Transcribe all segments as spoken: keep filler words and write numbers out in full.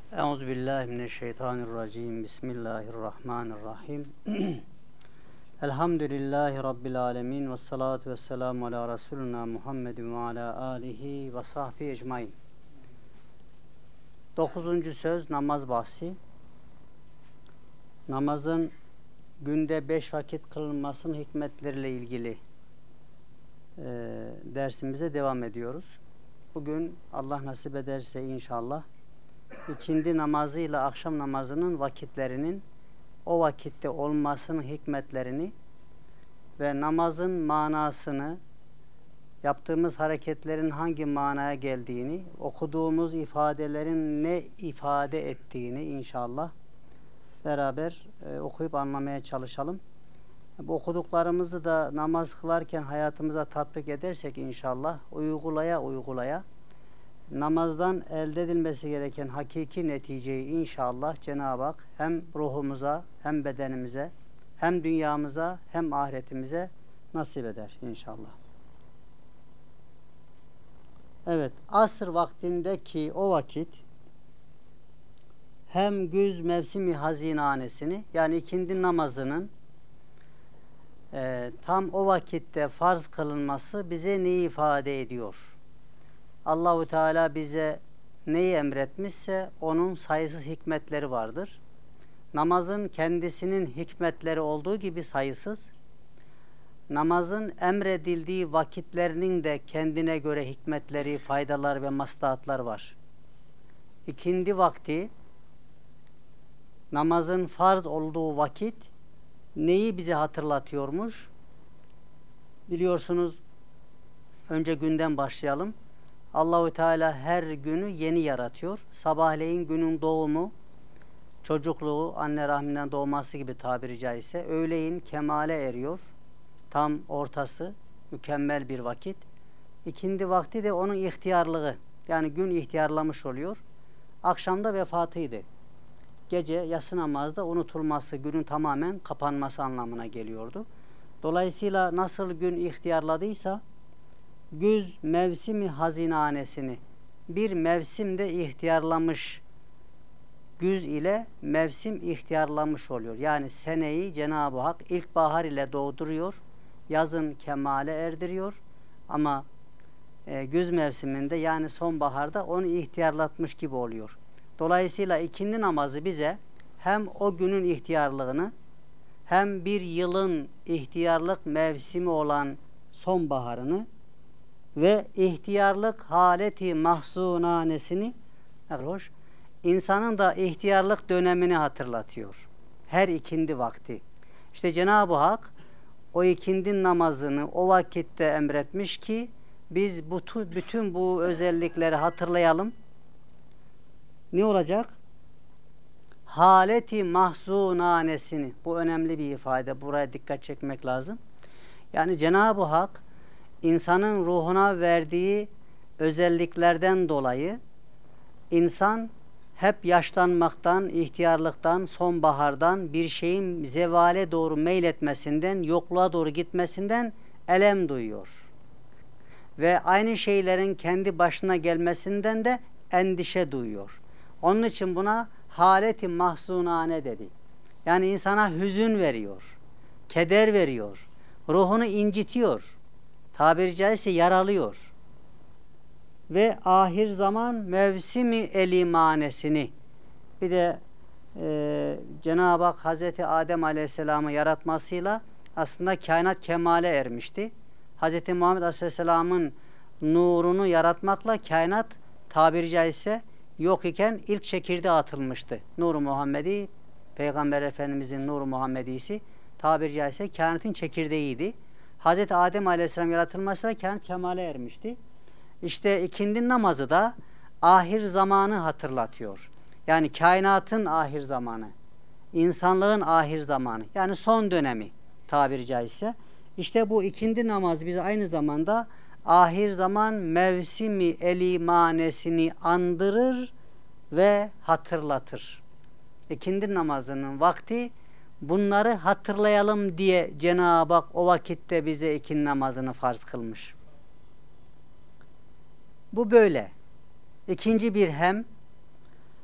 Euzubillahimineşşeytanirracim. Bismillahirrahmanirrahim. Elhamdülillahi Rabbil alemin. Ve salatu ve selamu ala Resulina Muhammedin ve ala alihi ve sahbihi ecmain. Dokuzuncu söz namaz bahsi. Namazın günde beş vakit kılınmasının hikmetleriyle ilgili e, dersimize devam ediyoruz. Bugün Allah nasip ederse inşallah ikindi namazıyla akşam namazının vakitlerinin o vakitte olmasının hikmetlerini ve namazın manasını, yaptığımız hareketlerin hangi manaya geldiğini, okuduğumuz ifadelerin ne ifade ettiğini inşallah beraber e, okuyup anlamaya çalışalım. Bu okuduklarımızı da namaz kılarken hayatımıza tatbik edersek inşallah uygulaya uygulaya namazdan elde edilmesi gereken hakiki neticeyi inşallah Cenab-ı Hak hem ruhumuza hem bedenimize hem dünyamıza hem ahiretimize nasip eder inşallah. Evet, asr vaktindeki o vakit hem güz mevsimi hazinehanesini yani ikindi namazının e, tam o vakitte farz kılınması bize neyi ifade ediyor? Allahu Teala bize neyi emretmişse onun sayısız hikmetleri vardır. Namazın kendisinin hikmetleri olduğu gibi sayısız, namazın emredildiği vakitlerinin de kendine göre hikmetleri, faydalar ve maslahatlar var. İkindi vakti, namazın farz olduğu vakit neyi bize hatırlatıyormuş? Biliyorsunuz, önce günden başlayalım. Allahu Teala her günü yeni yaratıyor. Sabahleyin günün doğumu, çocukluğu, anne rahminden doğması gibi tabiri caizse, öğleyin kemale eriyor. Tam ortası, mükemmel bir vakit. İkindi vakti de onun ihtiyarlığı, yani gün ihtiyarlamış oluyor. Akşamda vefatıydı. Gece yatsı namazda unutulması, günün tamamen kapanması anlamına geliyordu. Dolayısıyla nasıl gün ihtiyarladıysa, güz mevsimi hazinehanesini bir mevsimde ihtiyarlamış, güz ile mevsim ihtiyarlamış oluyor. Yani seneyi Cenab-ı Hak ilkbahar ile doğduruyor, yazın kemale erdiriyor ama e, güz mevsiminde yani sonbaharda onu ihtiyarlatmış gibi oluyor. Dolayısıyla ikindi namazı bize hem o günün ihtiyarlığını hem bir yılın ihtiyarlık mevsimi olan sonbaharını ve ihtiyarlık haleti mahzunanesini, hoş, insanın da ihtiyarlık dönemini hatırlatıyor. Her ikindi vakti. İşte Cenab-ı Hak o ikindi namazını o vakitte emretmiş ki biz bu, bütün bu özellikleri hatırlayalım. Ne olacak? Haleti mahzunanesini. Bu önemli bir ifade. Buraya dikkat çekmek lazım. Yani Cenab-ı Hak insanın ruhuna verdiği özelliklerden dolayı insan hep yaşlanmaktan, ihtiyarlıktan, sonbahardan, bir şeyin zevale doğru meyletmesinden, yokluğa doğru gitmesinden elem duyuyor. Ve aynı şeylerin kendi başına gelmesinden de endişe duyuyor. Onun için buna haleti mahzunane dedi. Yani insana hüzün veriyor, keder veriyor, ruhunu incitiyor. Tabiri caizse yaralıyor. Ve ahir zaman mevsimi elimanesini bir de e, Cenab-ı Hak Hazreti Adem Aleyhisselam'ı yaratmasıyla aslında kainat kemale ermişti. Hazreti Muhammed Aleyhisselam'ın nurunu yaratmakla kainat tabiri caizse yok iken ilk çekirdeği atılmıştı. Nur-u Muhammedi, Peygamber Efendimizin Nur-u Muhammedisi tabiri caizse kainatın çekirdeğiydi. Hazreti Adem Aleyhisselam yaratılmasıyla kainat kemale ermişti. İşte ikindi namazı da ahir zamanı hatırlatıyor. Yani kainatın ahir zamanı, insanlığın ahir zamanı, yani son dönemi tabiri caizse. İşte bu ikindi namazı bize aynı zamanda ahir zaman mevsimi elimanesini andırır ve hatırlatır. İkindi namazının vakti bunları hatırlayalım diye Cenab-ı Hak o vakitte bize ikindi namazını farz kılmış. Bu böyle. İkinci bir hem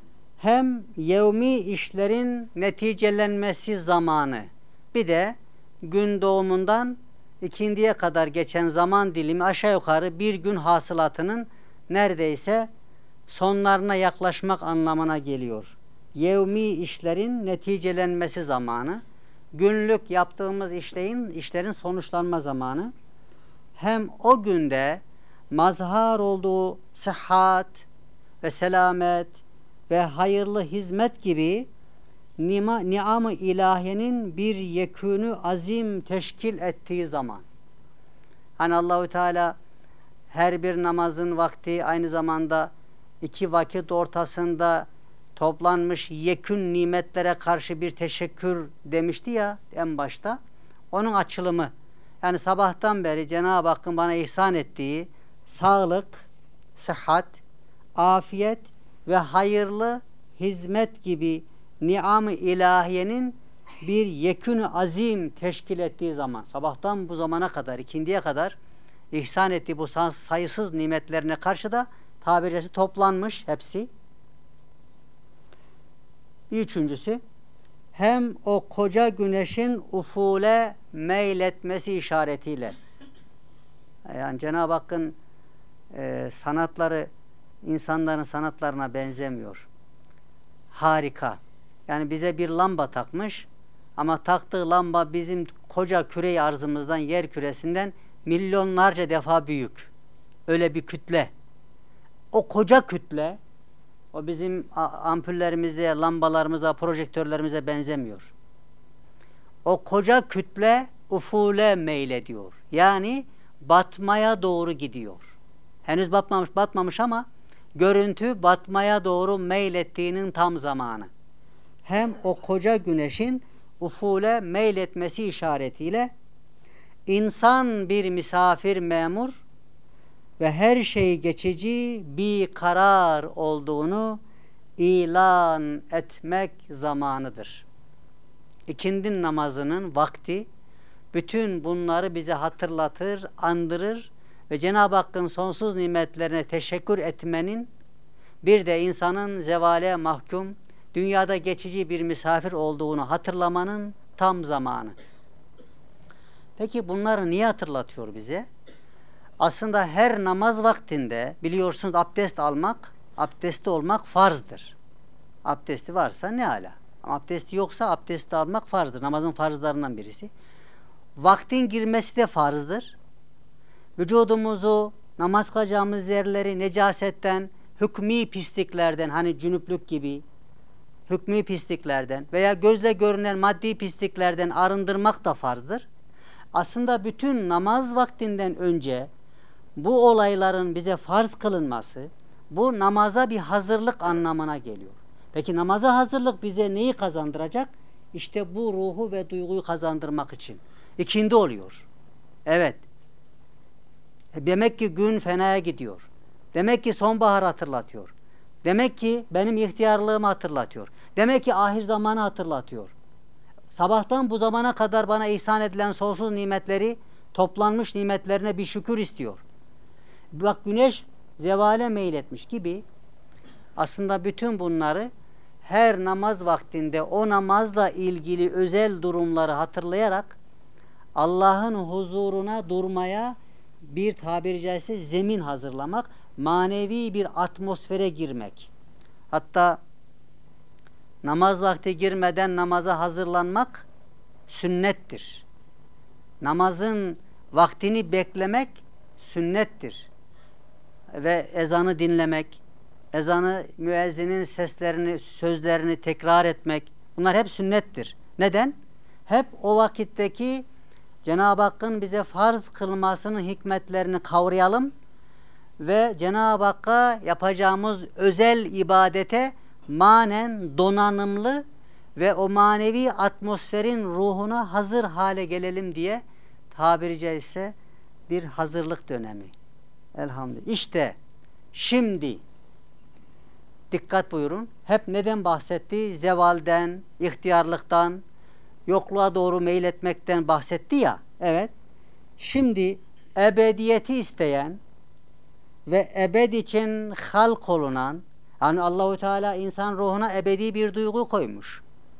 hem yevmi işlerin neticelenmesi zamanı, bir de gün doğumundan ikindiye kadar geçen zaman dilimi aşağı yukarı bir gün hasılatının neredeyse sonlarına yaklaşmak anlamına geliyor. Yevmi işlerin neticelenmesi zamanı, günlük yaptığımız işlerin, işlerin sonuçlanma zamanı, hem o günde mazhar olduğu sıhhat ve selamet ve hayırlı hizmet gibi nima, niam-ı ilahiyenin bir yekûnü azim teşkil ettiği zaman. Hani Allahu Teala her bir namazın vakti aynı zamanda iki vakit ortasında toplanmış yekün nimetlere karşı bir teşekkür demişti ya en başta. Onun açılımı. Yani sabahtan beri Cenab-ı Hakk'ın bana ihsan ettiği sağlık, sıhhat, afiyet ve hayırlı hizmet gibi niam-ı ilahiyenin bir yekün azim teşkil ettiği zaman, sabahtan bu zamana kadar, ikindiye kadar ihsan ettiği bu sayısız nimetlerine karşı da tabiri caizse toplanmış hepsi. Bir üçüncüsü, hem o koca güneşin ufule meyletmesi işaretiyle, yani Cenab-ı Hakk'ın e, sanatları insanların sanatlarına benzemiyor. Harika. Yani bize bir lamba takmış ama taktığı lamba bizim koca küre-i arzımızdan, yer küresinden milyonlarca defa büyük. Öyle bir kütle. O koca kütle o bizim ampullerimizde, lambalarımıza, projektörlerimize benzemiyor. O koca kütle ufule meylediyor. Yani batmaya doğru gidiyor. Henüz batmamış, batmamış ama görüntü batmaya doğru meylettiğinin tam zamanı. Hem o koca güneşin ufule meyletmesi işaretiyle insan bir misafir memur ve her şey geçici bir karar olduğunu ilan etmek zamanıdır. İkindi namazının vakti bütün bunları bize hatırlatır, andırır ve Cenab-ı Hakk'ın sonsuz nimetlerine teşekkür etmenin, bir de insanın zevale mahkum, dünyada geçici bir misafir olduğunu hatırlamanın tam zamanı. Peki bunları niye hatırlatıyor bize? Aslında her namaz vaktinde biliyorsunuz abdest almak, abdestli olmak farzdır. Abdesti varsa ne ala. Ama abdesti yoksa abdesti almak farzdır. Namazın farzlarından birisi. Vaktin girmesi de farzdır. Vücudumuzu, namaz kılacağımız yerleri necasetten, hükmî pisliklerden, hani cünüplük gibi hükmî pisliklerden veya gözle görünen maddi pisliklerden arındırmak da farzdır. Aslında bütün namaz vaktinden önce bu olayların bize farz kılınması, bu namaza bir hazırlık anlamına geliyor. Peki namaza hazırlık bize neyi kazandıracak? İşte bu ruhu ve duyguyu kazandırmak için. İkindi oluyor. Evet. Demek ki gün fenaya gidiyor. Demek ki sonbahar hatırlatıyor. Demek ki benim ihtiyarlığımı hatırlatıyor. Demek ki ahir zamanı hatırlatıyor. Sabahtan bu zamana kadar bana ihsan edilen sonsuz nimetleri, toplanmış nimetlerine bir şükür istiyor. Bak güneş zevale meyletmiş gibi aslında bütün bunları her namaz vaktinde o namazla ilgili özel durumları hatırlayarak Allah'ın huzuruna durmaya bir tabiri caizse zemin hazırlamak, manevi bir atmosfere girmek. Hatta namaz vakti girmeden namaza hazırlanmak sünnettir. Namazın vaktini beklemek sünnettir. Ve ezanı dinlemek, ezanı, müezzinin seslerini, sözlerini tekrar etmek, bunlar hep sünnettir. Neden? Hep o vakitteki Cenab-ı Hakk'ın bize farz kılmasının hikmetlerini kavrayalım ve Cenab-ı Hakk'a yapacağımız özel ibadete manen donanımlı ve o manevi atmosferin ruhuna hazır hale gelelim diye tabiri caizse bir hazırlık dönemi. Elhamdülillah. İşte şimdi dikkat buyurun. Hep neden bahsetti? Zevalden, ihtiyarlıktan, yokluğa doğru meyletmekten bahsetti ya. Evet. Şimdi ebediyeti isteyen ve ebed için halk olunan, Yani Allahu Teala insan ruhuna ebedi bir duygu koymuş.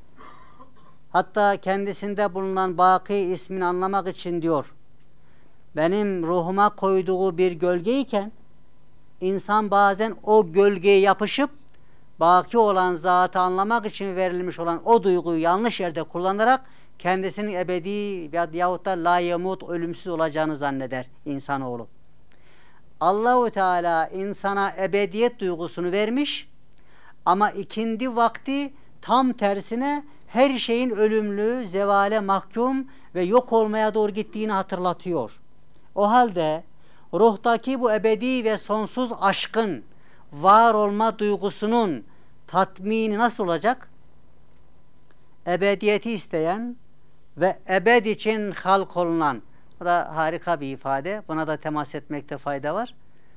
Hatta kendisinde bulunan Baki ismini anlamak için diyor, benim ruhuma koyduğu bir gölgeyken insan bazen o gölgeye yapışıp baki olan zatı anlamak için verilmiş olan o duyguyu yanlış yerde kullanarak kendisinin ebedi yahut da la yemut, ölümsüz olacağını zanneder insanoğlu. Allahu Teala insana ebediyet duygusunu vermiş ama ikindi vakti tam tersine her şeyin ölümlü, zevale mahkum ve yok olmaya doğru gittiğini hatırlatıyor. O halde ruhtaki bu ebedi ve sonsuz aşkın var olma duygusunun tatmini nasıl olacak? Ebediyeti isteyen ve ebed için halk olunan, bu da harika bir ifade, buna da temas etmekte fayda var.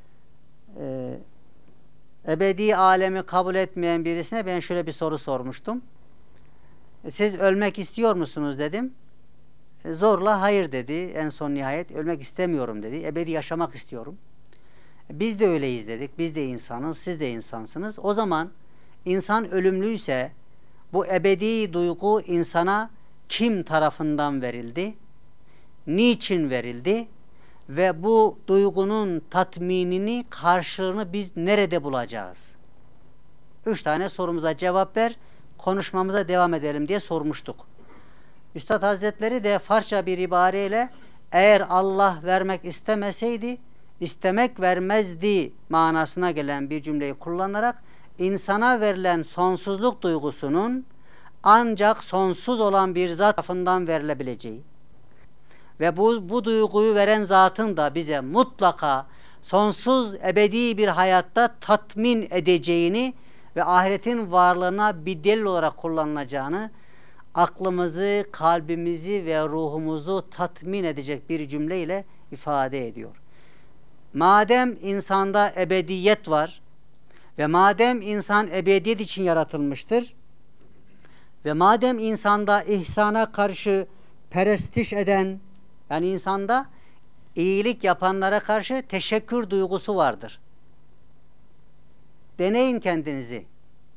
Ee, ebedi alemi kabul etmeyen birisine ben şöyle bir soru sormuştum. Siz ölmek istiyor musunuz dedim. Zorla hayır dedi. En son nihayet ölmek istemiyorum dedi. Ebedi yaşamak istiyorum. Biz de öyleyiz dedik. Biz de insanız, siz de insansınız. O zaman insan ölümlüyse bu ebedi duygu insana kim tarafından verildi? Niçin verildi? Ve bu duygunun tatminini, karşılığını biz nerede bulacağız? Üç tane sorumuza cevap ver, konuşmamıza devam edelim diye sormuştuk. Üstad Hazretleri de Farsça bir ibareyle eğer Allah vermek istemeseydi, istemek vermezdi manasına gelen bir cümleyi kullanarak insana verilen sonsuzluk duygusunun ancak sonsuz olan bir zat tarafından verilebileceği ve bu, bu duyguyu veren zatın da bize mutlaka sonsuz ebedi bir hayatta tatmin edeceğini ve ahiretin varlığına bir delil olarak kullanılacağını, aklımızı, kalbimizi ve ruhumuzu tatmin edecek bir cümleyle ifade ediyor. Madem insanda ebediyet var ve madem insan ebediyet için yaratılmıştır ve madem insanda ihsana karşı perestiş eden, yani insanda iyilik yapanlara karşı teşekkür duygusu vardır. Deneyin kendinizi.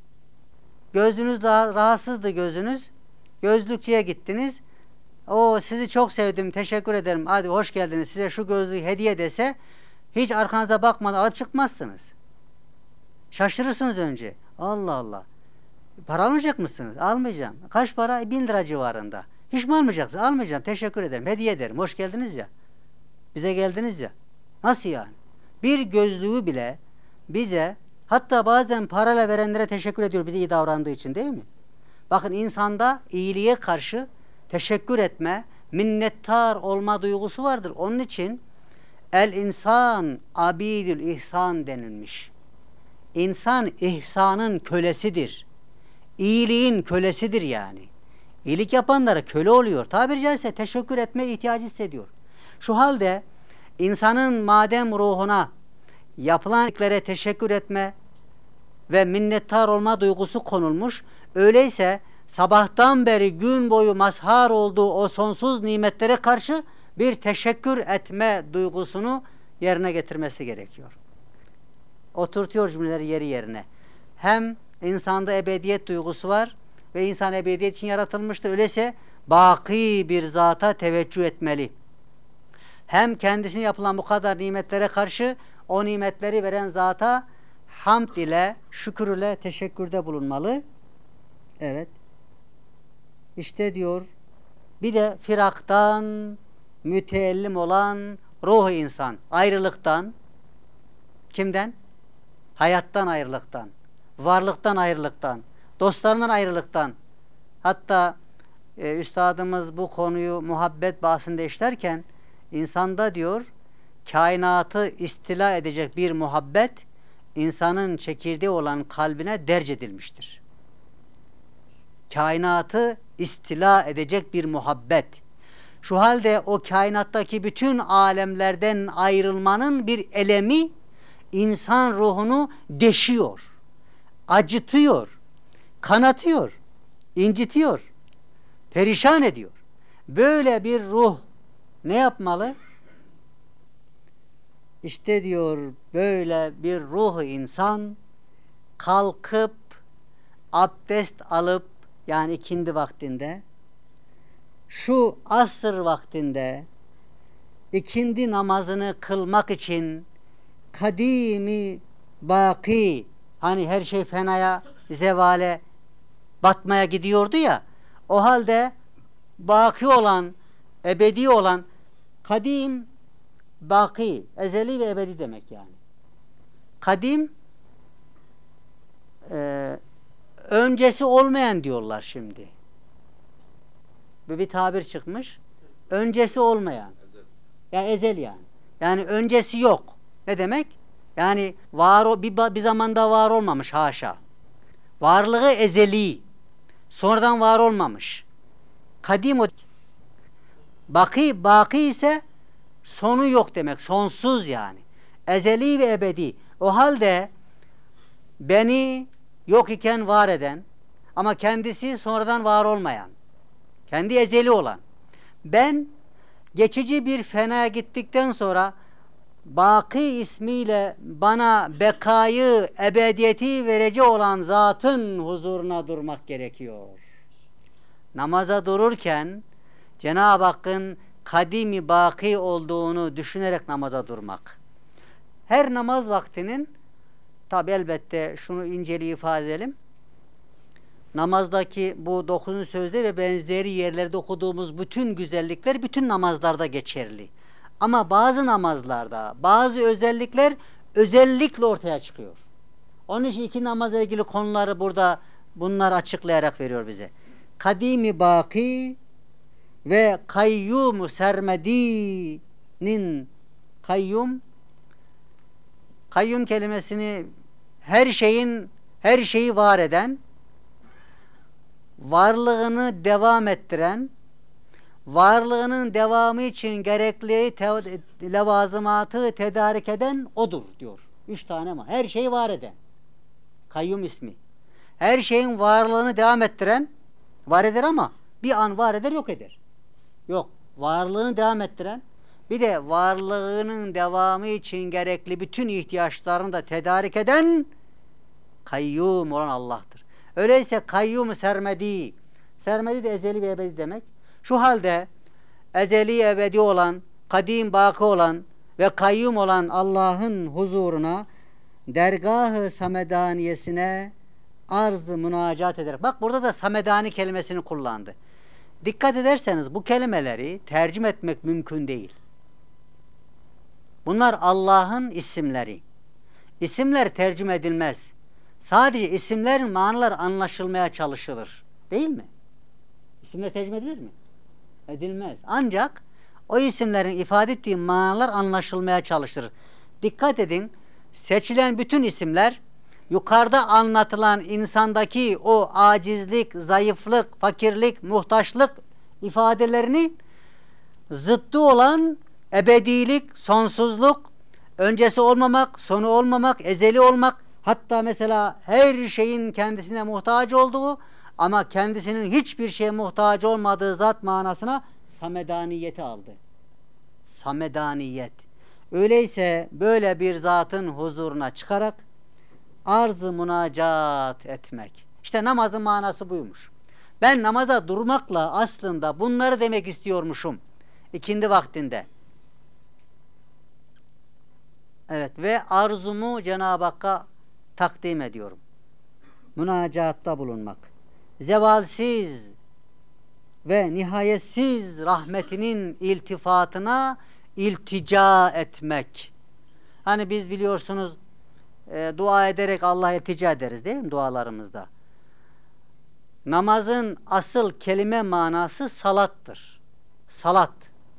Gözünüz daha rahatsızdı gözünüz. Gözlükçüye gittiniz. O sizi çok sevdim, teşekkür ederim. Hadi hoş geldiniz. Size şu gözlüğü hediye dese hiç arkanıza bakmadan alıp çıkmazsınız. Şaşırırsınız önce. Allah Allah. Para almayacak mısınız? Almayacağım. Kaç para? Bin lira civarında. Hiç mi almayacaksınız? Almayacağım. Teşekkür ederim. Hediye ederim. Hoş geldiniz ya. Bize geldiniz ya. Nasıl yani? Bir gözlüğü bile bize, hatta bazen parayla verenlere teşekkür ediyor bize iyi davrandığı için, değil mi? Bakın insanda iyiliğe karşı teşekkür etme, minnettar olma duygusu vardır. Onun için el insan abidül ihsan denilmiş. İnsan ihsanın kölesidir. İyiliğin kölesidir yani. İyilik yapanlara köle oluyor. Tabiri caizse teşekkür etme ihtiyacı hissediyor. Şu halde insanın madem ruhuna yapılan iyiliklere teşekkür etme ve minnettar olma duygusu konulmuş, öyleyse sabahtan beri gün boyu mazhar olduğu o sonsuz nimetlere karşı bir teşekkür etme duygusunu yerine getirmesi gerekiyor. Oturtuyor cümleleri yeri yerine. Hem insanda ebediyet duygusu var ve insan ebediyet için yaratılmıştır. Öyleyse baki bir zata teveccüh etmeli. Hem kendisine yapılan bu kadar nimetlere karşı o nimetleri veren zata hamd ile, şükür ile teşekkürde bulunmalı. Evet. İşte diyor, bir de firaktan müteellim olan ruh insan, ayrılıktan, kimden? Hayattan ayrılıktan, varlıktan ayrılıktan, dostlarından ayrılıktan. Hatta e, üstadımız bu konuyu muhabbet bahsinde işlerken insanda diyor, kainatı istila edecek bir muhabbet insanın çekirdeği olan kalbine derc edilmiştir. Kainatı istila edecek bir muhabbet. Şu halde o kainattaki bütün alemlerden ayrılmanın bir elemi insan ruhunu deşiyor, acıtıyor, kanatıyor, incitiyor, perişan ediyor. Böyle bir ruh ne yapmalı? İşte diyor, böyle bir ruh insan kalkıp abdest alıp, yani ikindi vaktinde, şu asr vaktinde ikindi namazını kılmak için kadimi baki, hani her şey fenaya, zevale, batmaya gidiyordu ya, o halde baki olan, ebedi olan, kadim, baki, ezeli ve ebedi demek yani. Kadim, e, öncesi olmayan diyorlar şimdi. Bir tabir çıkmış. Öncesi olmayan. Yani ezel yani. Yani öncesi yok. Ne demek? Yani var o bir, bir zamanda var olmamış, haşa. Varlığı ezeli. Sonradan var olmamış. Kadim o. Baki, baki ise sonu yok demek. Sonsuz yani. Ezeli ve ebedi. O halde beni yok iken var eden ama kendisi sonradan var olmayan. Kendi ezeli olan. Ben geçici bir fenaya gittikten sonra Baki ismiyle bana bekayı, ebediyeti verici olan zatın huzuruna durmak gerekiyor. Namaza dururken Cenab-ı Hakk'ın kadimi baki olduğunu düşünerek namaza durmak. Her namaz vaktinin, tabi elbette şunu inceli ifade edelim. Namazdaki bu dokuzuncu sözde ve benzeri yerlerde okuduğumuz bütün güzellikler bütün namazlarda geçerli. Ama bazı namazlarda bazı özellikler özellikle ortaya çıkıyor. Onun için iki namazla ilgili konuları burada bunları açıklayarak veriyor bize. Kadimi baki ve kayyum sermedi'nin, kayyum kayyum kelimesini her şeyin her şeyi var eden, varlığını devam ettiren, varlığının devamı için gerekli te- levazımatı tedarik eden odur diyor. Üç tane ama her şeyi var eden. Kayyum ismi. Her şeyin varlığını devam ettiren, var eder ama bir an var eder, yok eder. Yok. Varlığını devam ettiren, bir de varlığının devamı için gerekli bütün ihtiyaçlarını da tedarik eden kayyum olan Allah'tır. Öyleyse kayyum sermedi. Sermedi de ezeli ve ebedi demek. Şu halde ezeli ebedi olan, kadim baki olan ve kayyum olan Allah'ın huzuruna, dergah-ı samedaniyesine arz-ı münacat ederek. Bak burada da samedani kelimesini kullandı. Dikkat ederseniz bu kelimeleri tercüme etmek mümkün değil. Bunlar Allah'ın isimleri. İsimler tercüme edilmez. Sadece isimlerin manaları anlaşılmaya çalışılır. Değil mi? İsimler tercüme edilir mi? Edilmez. Ancak o isimlerin ifade ettiği manalar anlaşılmaya çalışılır. Dikkat edin, seçilen bütün isimler yukarıda anlatılan insandaki o acizlik, zayıflık, fakirlik, muhtaçlık ifadelerini zıttı olan ebedilik, sonsuzluk, öncesi olmamak, sonu olmamak, ezeli olmak, hatta mesela her şeyin kendisine muhtaç olduğu ama kendisinin hiçbir şeye muhtaç olmadığı zat manasına samedaniyeti aldı. Samedaniyet. Öyleyse böyle bir zatın huzuruna çıkarak arz-ı münacat etmek. İşte namazın manası buymuş. Ben namaza durmakla aslında bunları demek istiyormuşum. İkindi vaktinde. Evet, ve arzumu Cenab-ı Hakk'a takdim ediyorum. Münacatta bulunmak. Zevalsiz ve nihayetsiz rahmetinin iltifatına iltica etmek. Hani biz biliyorsunuz e, dua ederek Allah'a iltica ederiz değil mi dualarımızda? Namazın asıl kelime manası salattır. Salat.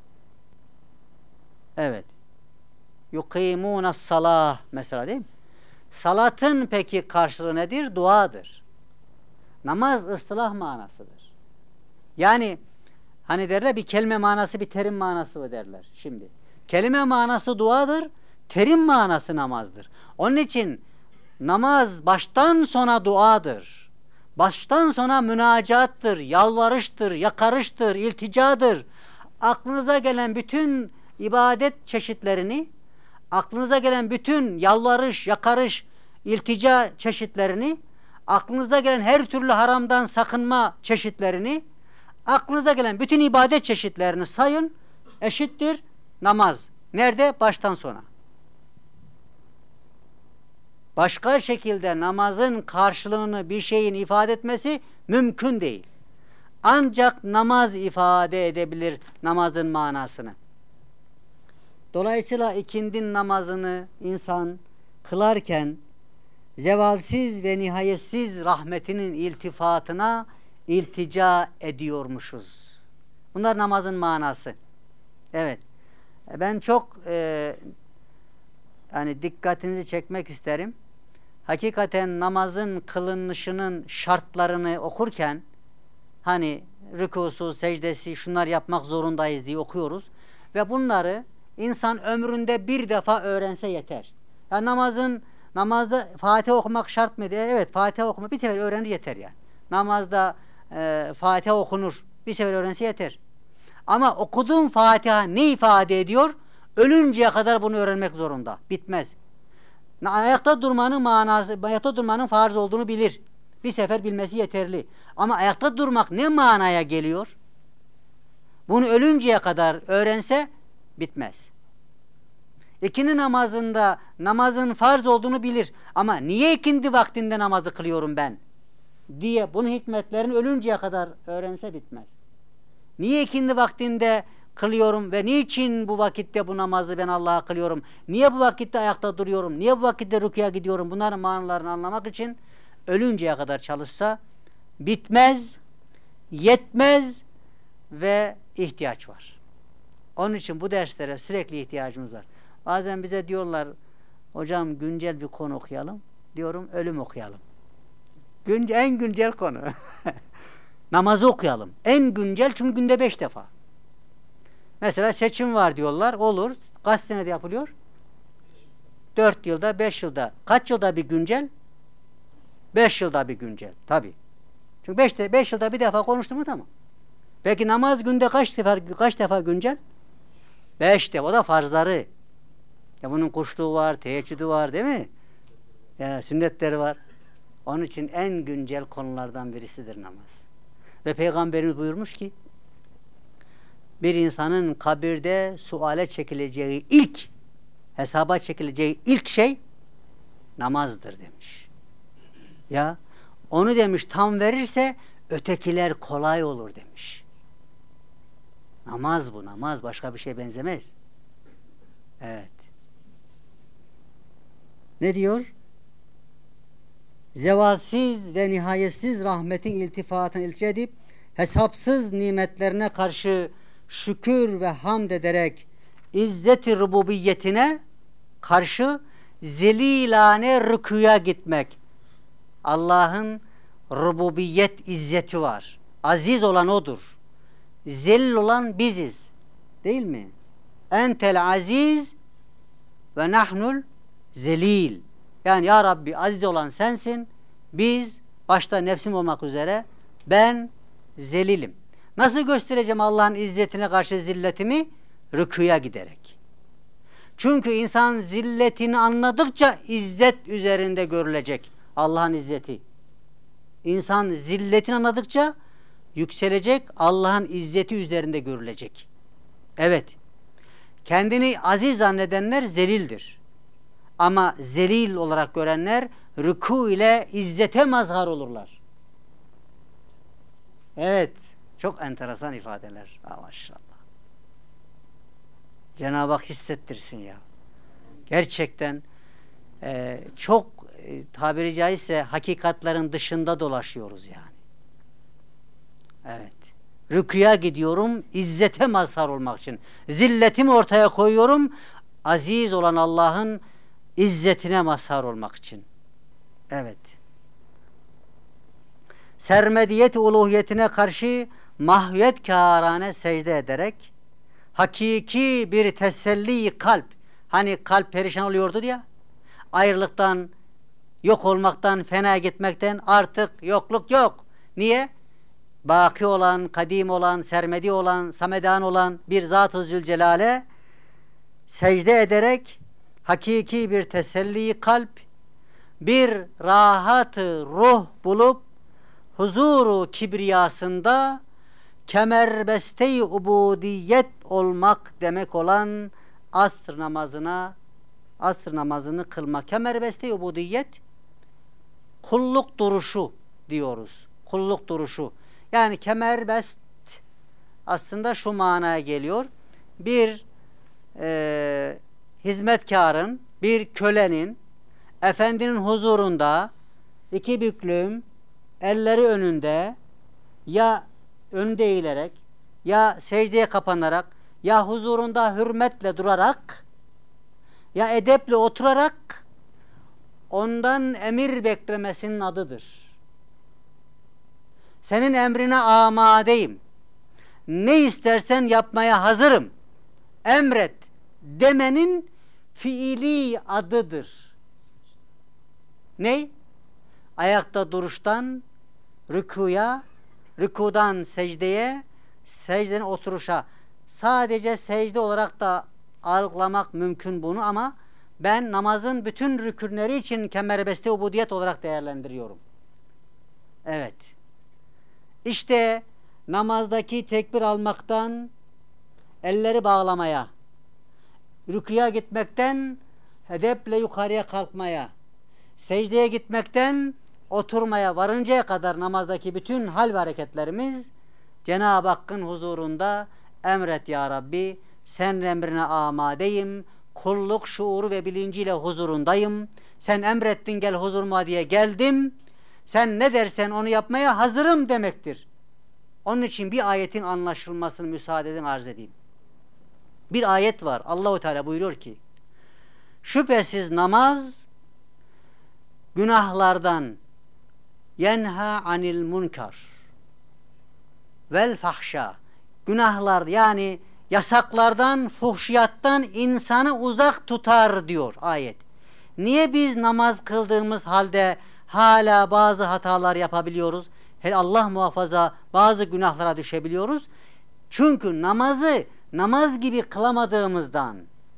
Evet. Yukimûnes salah mesela değil mi? Salatın peki karşılığı nedir? Duadır. Namaz ıstılah manasıdır. Yani hani derler bir kelime manası bir terim manası mı derler şimdi. Kelime manası duadır, terim manası namazdır. Onun için namaz baştan sona duadır. Baştan sona münacattır, yalvarıştır, yakarıştır, ilticadır. Aklınıza gelen bütün ibadet çeşitlerini, aklınıza gelen bütün yalvarış, yakarış, iltica çeşitlerini, aklınıza gelen her türlü haramdan sakınma çeşitlerini, aklınıza gelen bütün ibadet çeşitlerini sayın, eşittir namaz. Nerede? Baştan sona. Başka şekilde namazın karşılığını bir şeyin ifade etmesi mümkün değil. Ancak namaz ifade edebilir namazın manasını. Dolayısıyla ikindin namazını insan kılarken zevalsiz ve nihayetsiz rahmetinin iltifatına iltica ediyormuşuz. Bunlar namazın manası. Evet. Ben çok e, yani dikkatinizi çekmek isterim. Hakikaten namazın kılınışının şartlarını okurken hani rükusu, secdesi şunlar yapmak zorundayız diye okuyoruz. Ve bunları insan ömründe bir defa öğrense yeter. Yani namazın namazda Fatiha okumak şart mı diye? Evet, Fatiha okumak bir sefer öğrenir yeter yani. Namazda e, Fatiha okunur. Bir sefer öğrense yeter. Ama okuduğun Fatiha ne ifade ediyor? Ölünceye kadar bunu öğrenmek zorunda. Bitmez. Ayakta durmanın manası, ayakta durmanın farz olduğunu bilir. Bir sefer bilmesi yeterli. Ama ayakta durmak ne manaya geliyor? Bunu ölünceye kadar öğrense bitmez. İkindi namazında namazın farz olduğunu bilir. Ama niye ikindi vaktinde namazı kılıyorum ben? Diye bunun hikmetlerini ölünceye kadar öğrense bitmez. Niye ikindi vaktinde kılıyorum ve niçin bu vakitte bu namazı ben Allah'a kılıyorum? Niye bu vakitte ayakta duruyorum? Niye bu vakitte rükûya gidiyorum? Bunların manalarını anlamak için ölünceye kadar çalışsa bitmez, yetmez ve ihtiyaç var. Onun için bu derslere sürekli ihtiyacımız var. Bazen bize diyorlar, hocam güncel bir konu okuyalım. Diyorum ölüm okuyalım. Günce, en güncel konu. Namazı okuyalım. En güncel, çünkü günde beş defa. Mesela seçim var diyorlar. Olur. Kaç senede yapılıyor? Dört yılda, beş yılda. Kaç yılda bir güncel? Beş yılda bir güncel. Tabii. Çünkü beş, de, beş yılda bir defa konuştum mu tamam. Peki namaz günde kaç defa, kaç defa güncel? Beş defa. O da farzları. Ya bunun kuşluğu var, teheccüdü var değil mi? Ya sünnetleri var. Onun için en güncel konulardan birisidir namaz. Ve Peygamberimiz buyurmuş ki bir insanın kabirde suale çekileceği ilk, hesaba çekileceği ilk şey namazdır demiş. Ya onu demiş tam verirse ötekiler kolay olur demiş. Namaz bu, namaz başka bir şeye benzemez. Evet. Ne diyor? Zevalsiz ve nihayetsiz rahmetin iltifatını ilçe edip hesapsız nimetlerine karşı şükür ve hamd ederek izzet-i rububiyetine karşı zelilane rüküya gitmek. Allah'ın rububiyet izzeti var. Aziz olan odur. Zelil olan biziz. Değil mi? Entel aziz ve nahnul zelil. Yani ya Rabbi aziz olan sensin. Biz başta nefsim olmak üzere ben zelilim. Nasıl göstereceğim Allah'ın izzetine karşı zilletimi? Rüküya giderek. Çünkü insan zilletini anladıkça izzet üzerinde görülecek. Allah'ın izzeti. İnsan zilletini anladıkça yükselecek, Allah'ın izzeti üzerinde görülecek. Evet. Kendini aziz zannedenler zelildir. Ama zelil olarak görenler rükû ile izzete mazhar olurlar. Evet. Çok enteresan ifadeler. Ha, maşallah. Cenab-ı Hak hissettirsin ya. Gerçekten e, çok e, tabiri caizse hakikatlerin dışında dolaşıyoruz yani. Evet. Rüküya gidiyorum izzete mazhar olmak için. Zilletimi ortaya koyuyorum aziz olan Allah'ın izzetine mazhar olmak için. Evet. Sermediyet uluhiyetine karşı mahviyet kârane secde ederek hakiki bir teselli kalp, hani kalp perişan oluyordu ya, ayrılıktan, yok olmaktan, fena gitmekten artık yokluk yok. Niye? Baki olan, kadim olan, sermedi olan, samedan olan bir Zat-ı Zülcelal'e secde ederek hakiki bir teselli kalp, bir rahatı ruh bulup huzuru kibriyasında kemerbeste-i ubudiyet olmak demek olan asr namazına asr namazını kılmak. Kemerbeste-i ubudiyet kulluk duruşu diyoruz. Kulluk duruşu. Yani kemerbest aslında şu manaya geliyor. Bir e, hizmetkarın, bir kölenin efendinin huzurunda iki büklüm elleri önünde ya önde eğilerek ya secdeye kapanarak ya huzurunda hürmetle durarak ya edeple oturarak ondan emir beklemesinin adıdır. Senin emrine amadeyim. Ne istersen yapmaya hazırım. Emret demenin fiili adıdır. Ne? Ayakta duruştan rükuya, rükudan secdeye, secdeden oturuşa. Sadece secde olarak da algılamak mümkün bunu ama ben namazın bütün rükünleri için kemerbeste ubudiyet olarak değerlendiriyorum. Evet. İşte namazdaki tekbir almaktan elleri bağlamaya, rüküya gitmekten hedeple yukarıya kalkmaya, secdeye gitmekten oturmaya varıncaya kadar namazdaki bütün hal ve hareketlerimiz Cenab-ı Hakk'ın huzurunda emret ya Rabbi, sen emrine amadeyim, kulluk şuuru ve bilinciyle huzurundayım, sen emrettin gel huzuruma diye geldim, sen ne dersen onu yapmaya hazırım demektir. Onun için bir ayetin anlaşılmasını müsaade edin arz edeyim. Bir ayet var. Allahu Teala buyuruyor ki şüphesiz namaz günahlardan yenha anil munkar vel fahşa, günahlar yani yasaklardan, fuhşiyattan insanı uzak tutar diyor ayet. Niye biz namaz kıldığımız halde hala bazı hatalar yapabiliyoruz? Hele Allah muhafaza bazı günahlara düşebiliyoruz. Çünkü namazı namaz gibi kılamadığımızdan,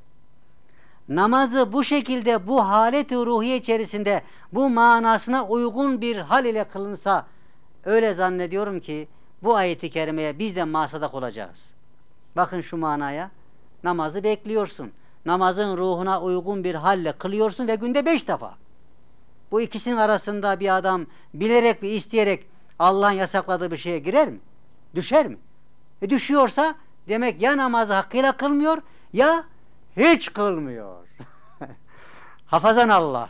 namazı bu şekilde bu halet-i ruhiye içerisinde bu manasına uygun bir hal ile kılınsa öyle zannediyorum ki bu ayeti kerimeye biz de masadak olacağız. Bakın şu manaya, namazı bekliyorsun. Namazın ruhuna uygun bir halle kılıyorsun ve günde beş defa. Bu ikisinin arasında bir adam bilerek ve isteyerek Allah'ın yasakladığı bir şeye girer mi? Düşer mi? E düşüyorsa demek ya namazı hakkıyla kılmıyor ya hiç kılmıyor. Hafazan Allah.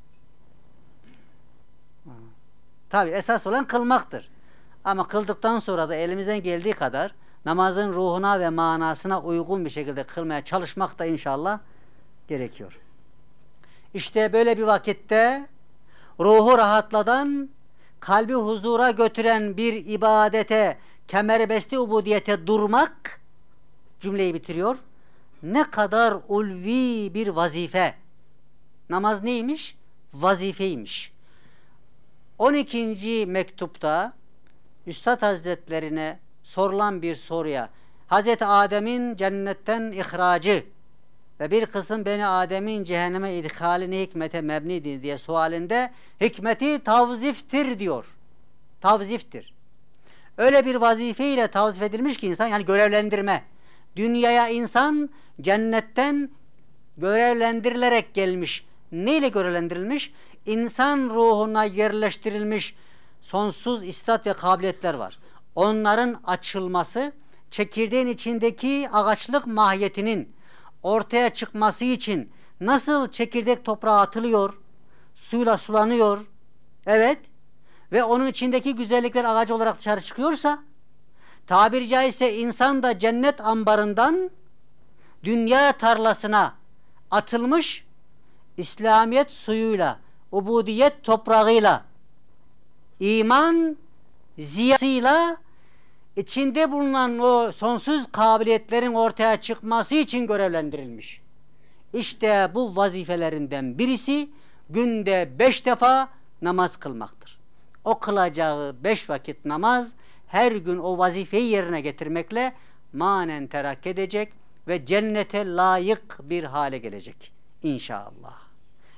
Tabi esas olan kılmaktır. Ama kıldıktan sonra da elimizden geldiği kadar namazın ruhuna ve manasına uygun bir şekilde kılmaya çalışmak da inşallah gerekiyor. İşte böyle bir vakitte ruhu rahatladan, kalbi huzura götüren bir ibadete, kemerbeste ubudiyete durmak, cümleyi bitiriyor. Ne kadar ulvi bir vazife. Namaz neymiş? Vazifeymiş. on ikinci mektupta Üstad Hazretlerine sorulan bir soruya, Hazreti Adem'in cennetten ihracı ve bir kısım Beni Adem'in cehenneme idhalini hikmete mebnidir diye sualinde hikmeti tavziftir diyor. Tavziftir. Öyle bir vazifeyle tavzif edilmiş ki insan, yani görevlendirme. Dünyaya insan cennetten görevlendirilerek gelmiş. Neyle görevlendirilmiş? İnsan ruhuna yerleştirilmiş sonsuz istat ve kabiliyetler var. Onların açılması, çekirdeğin içindeki ağaçlık mahiyetinin ortaya çıkması için nasıl çekirdek toprağa atılıyor, suyla sulanıyor, evet, ve onun içindeki güzellikler ağacı olarak dışarı çıkıyorsa, tabiri caizse insan da cennet ambarından dünya tarlasına atılmış, İslamiyet suyuyla, ubudiyet toprağıyla, iman ziyasıyla içinde bulunan o sonsuz kabiliyetlerin ortaya çıkması için görevlendirilmiş. İşte bu vazifelerinden birisi günde beş defa namaz kılmaktır. O kılacağı beş vakit namaz her gün o vazifeyi yerine getirmekle manen terakki edecek ve cennete layık bir hale gelecek. İnşallah.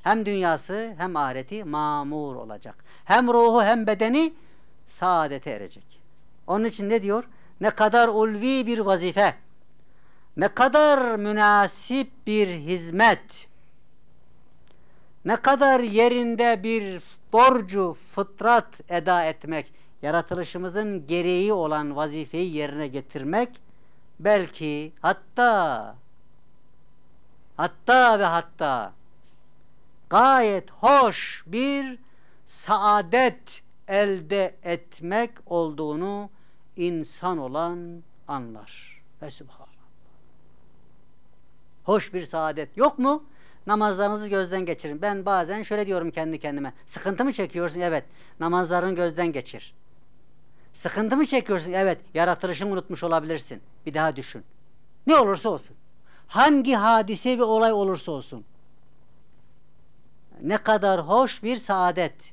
Hem dünyası hem ahireti mamur olacak. Hem ruhu hem bedeni saadete erecek. Onun için ne diyor? Ne kadar ulvi bir vazife, ne kadar münasip bir hizmet, ne kadar yerinde bir borcu fıtrat eda etmek, yaratılışımızın gereği olan vazifeyi yerine getirmek, belki hatta hatta ve hatta gayet hoş bir saadet elde etmek olduğunu insan olan anlar. Ve Sübhanallah. Hoş bir saadet yok mu? Namazlarınızı gözden geçirin. Ben bazen şöyle diyorum kendi kendime. Sıkıntı mı çekiyorsun? Evet. Namazlarını gözden geçir. Sıkıntı mı çekiyorsun? Evet. Yaratılışını unutmuş olabilirsin. Bir daha düşün. Ne olursa olsun. Hangi hadise ve olay olursa olsun. Ne kadar hoş bir saadet.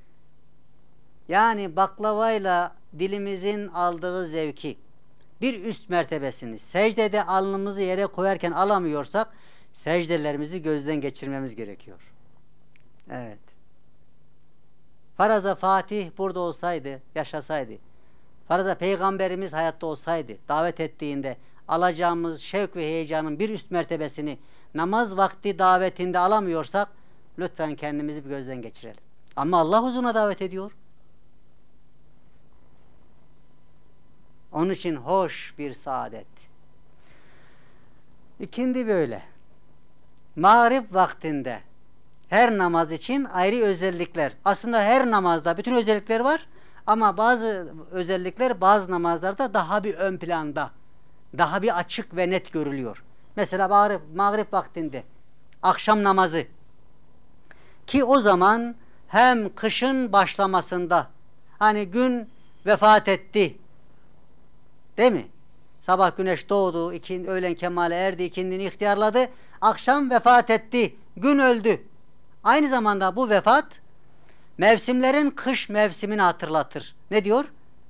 Yani baklavayla dilimizin aldığı zevki, bir üst mertebesini secdede alnımızı yere koyarken alamıyorsak, secdelerimizi gözden geçirmemiz gerekiyor. Evet. Faraza Fatih burada olsaydı, yaşasaydı, faraza Peygamberimiz hayatta olsaydı, davet ettiğinde alacağımız şevk ve heyecanın bir üst mertebesini namaz vakti davetinde alamıyorsak, lütfen kendimizi bir gözden geçirelim. Ama Allah huzuruna davet ediyor. Onun için hoş bir saadet. İkindi böyle. Mağrib vaktinde her namaz için ayrı özellikler. Aslında her namazda bütün özellikler var ama bazı özellikler bazı namazlarda daha bir ön planda, daha bir açık ve net görülüyor. Mesela mağrib, mağrib vaktinde akşam namazı ki o zaman hem kışın başlamasında hani gün vefat etti değil mi? Sabah güneş doğdu, ikin, öğlen kemale erdi, ikindini ihtiyarladı, akşam vefat etti, gün öldü. Aynı zamanda bu vefat mevsimlerin kış mevsimini hatırlatır. Ne diyor?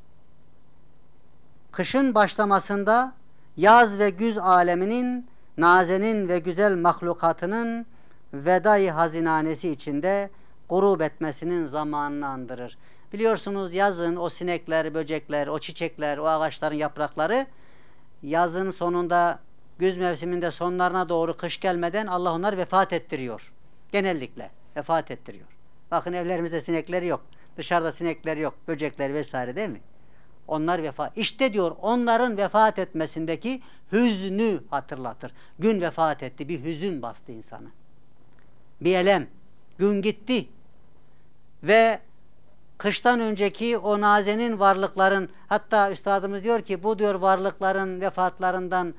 Kışın başlamasında yaz ve güz aleminin, nazenin ve güzel mahlukatının vedai hazinanesi içinde gurub etmesinin zamanını andırır. Biliyorsunuz yazın o sinekler, böcekler, o çiçekler, o ağaçların yaprakları yazın sonunda, güz mevsiminde sonlarına doğru kış gelmeden Allah onları vefat ettiriyor. Genellikle vefat ettiriyor. Bakın evlerimizde sinekleri yok. Dışarıda sinekler yok. Böcekler vesaire değil mi? Onlar vefat. İşte diyor onların vefat etmesindeki hüznü hatırlatır. Gün vefat etti. Bir hüzün bastı insanı. Bir elem. Gün gitti. Ve kıştan önceki o nazenin varlıkların, hatta üstadımız diyor ki bu diyor varlıkların vefatlarından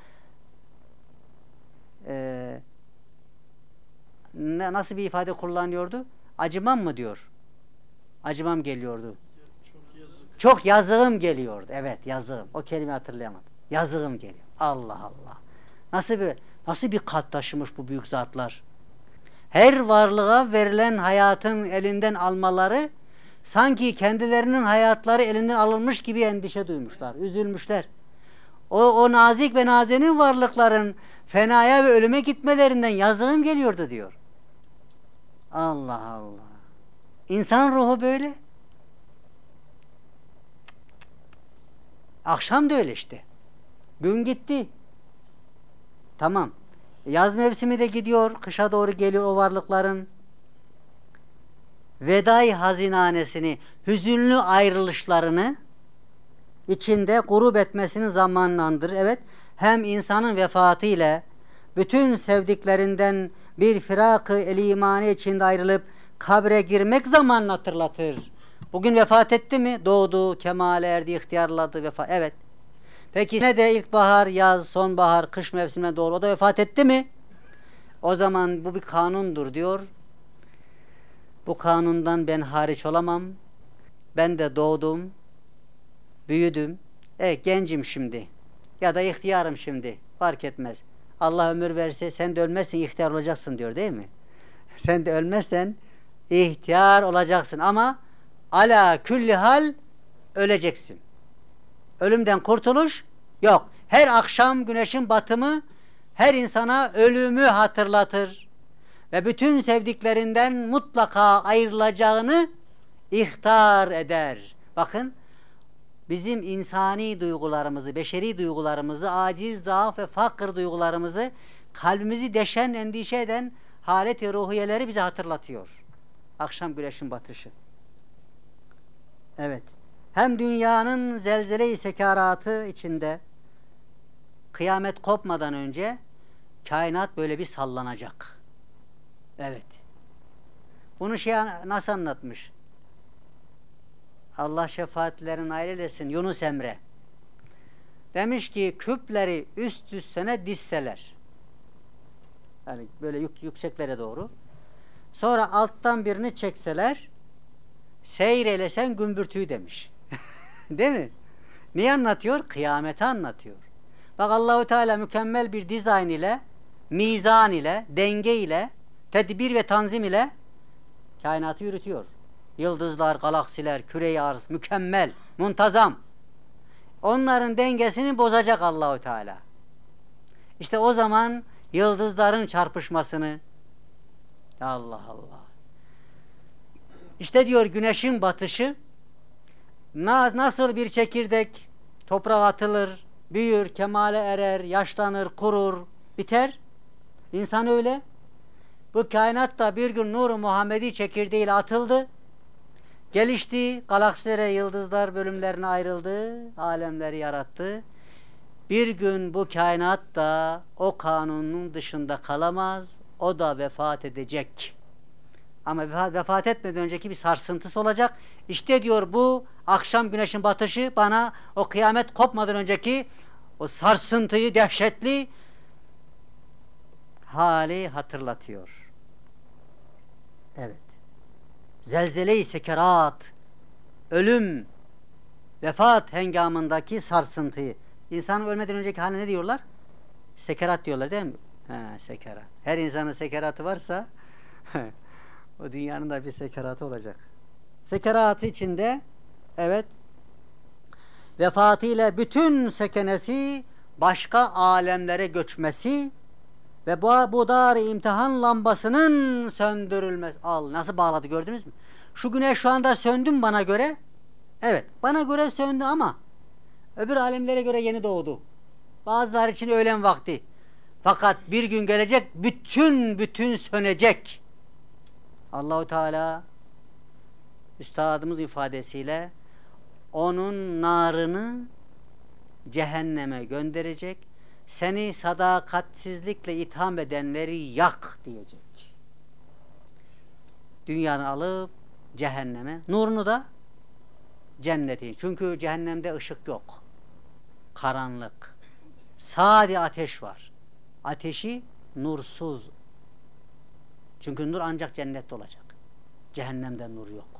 e, nasıl bir ifade kullanıyordu? Acımam mı diyor? Acımam geliyordu. Çok, yazık. Çok yazığım geliyordu. Evet, yazığım. O kelimeyi hatırlayamadım. Yazığım geliyor. Allah Allah. Nasıl bir nasıl bir kat taşımış bu büyük zatlar? Her varlığa verilen hayatın elinden almaları sanki kendilerinin hayatları elinden alınmış gibi endişe duymuşlar, üzülmüşler. O, o nazik ve nazenin varlıkların fenaya ve ölüme gitmelerinden yazığım geliyordu diyor. Allah Allah. İnsan ruhu böyle. Akşam da öyle işte. Gün gitti. Tamam. Yaz mevsimi de gidiyor. Kışa doğru geliyor o varlıkların. Vedai hazinanesini, hüzünlü ayrılışlarını içinde gurub etmesinin zamanlandır. Evet. Hem insanın vefatı ile bütün sevdiklerinden bir firak-ı el-imani içinde ayrılıp kabre girmek zamanını hatırlatır. Bugün vefat etti mi? Doğdu, kemale erdi, ihtiyarladı, vefat. Evet. Peki ne de ilkbahar, yaz, sonbahar, kış mevsimine doğru o da vefat etti mi? O zaman bu bir kanundur diyor. Bu kanundan ben hariç olamam. Ben de doğdum, büyüdüm. E gencim şimdi. Ya da ihtiyarım şimdi. Fark etmez. Allah ömür verse sen de ölmezsin, ihtiyar olacaksın diyor değil mi? Sen de ölmezsen ihtiyar olacaksın ama ala külli hal öleceksin. Ölümden kurtuluş yok. Her akşam güneşin batımı her insana ölümü hatırlatır. ve bütün sevdiklerinden mutlaka ayrılacağını ihtar eder. Bakın, bizim insani duygularımızı, beşeri duygularımızı, aciz, zaaf ve fakir duygularımızı, kalbimizi deşen, endişe eden halet-i ruhiyeleri bize hatırlatıyor. Akşam güneşin batışı. Evet. Hem dünyanın zelzele-i sekaratı içinde kıyamet kopmadan önce kainat böyle bir sallanacak. Evet. Bunu şey nasıl anlatmış? Allah şefaatlerini ayrılesin, Yunus Emre. Demiş ki küpleri üst üstüne dizseler. Yani böyle yük, yükseklere doğru. Sonra alttan birini çekseler, seyreylesen gümbürtüyü demiş. Değil mi? Neyi anlatıyor? Kıyameti anlatıyor. Bak, Allahu Teala mükemmel bir dizayn ile, mizan ile, denge ile, tedbir ve tanzim ile kainatı yürütüyor. Yıldızlar, galaksiler, küre-i arz mükemmel, muntazam. Onların dengesini bozacak Allahu Teala. İşte o zaman yıldızların çarpışmasını, Allah Allah. İşte diyor güneşin batışı, nasıl bir çekirdek toprağa atılır, büyür, kemale erer, yaşlanır, kurur, biter. İnsan öyle. Bu kainat da bir gün Nur-u Muhammedi çekirdeğiyle atıldı. Gelişti, galaksilere, yıldızlar bölümlerine ayrıldı, alemleri yarattı. Bir gün bu kainat da o kanunun dışında kalamaz, o da vefat edecek. Ama vefat, vefat etmeden önceki bir sarsıntısı olacak. İşte diyor bu akşam güneşin batışı bana o kıyamet kopmadan önceki o sarsıntıyı, dehşetli hali hatırlatıyor. Evet. Zelzele-i sekerat, ölüm, vefat hengamındaki sarsıntıyı. İnsanın ölmeden önceki haline ne diyorlar? Sekerat diyorlar değil mi? He, sekerat. Her insanın sekeratı varsa o dünyanın da bir sekeratı olacak. Sekeratı içinde evet vefatıyla bütün sekenesi başka alemlere göçmesi ve bu, bu dar imtihan lambasının söndürülmesi. Al, nasıl bağladı, gördünüz mü? Şu güneş şu anda söndü mü bana göre? Evet, bana göre söndü ama öbür alemlere göre yeni doğdu. Bazıları için öğlen vakti. Fakat bir gün gelecek, bütün bütün sönecek. Allahu Teala üstadımız ifadesiyle onun narını cehenneme gönderecek. Seni sadakatsizlikle itham edenleri yak diyecek. Dünyanı alıp cehenneme, nurunu da cennete. Çünkü cehennemde ışık yok. Karanlık. Sade ateş var. Ateşi nursuz. Çünkü nur ancak cennette olacak. Cehennemde nur yok.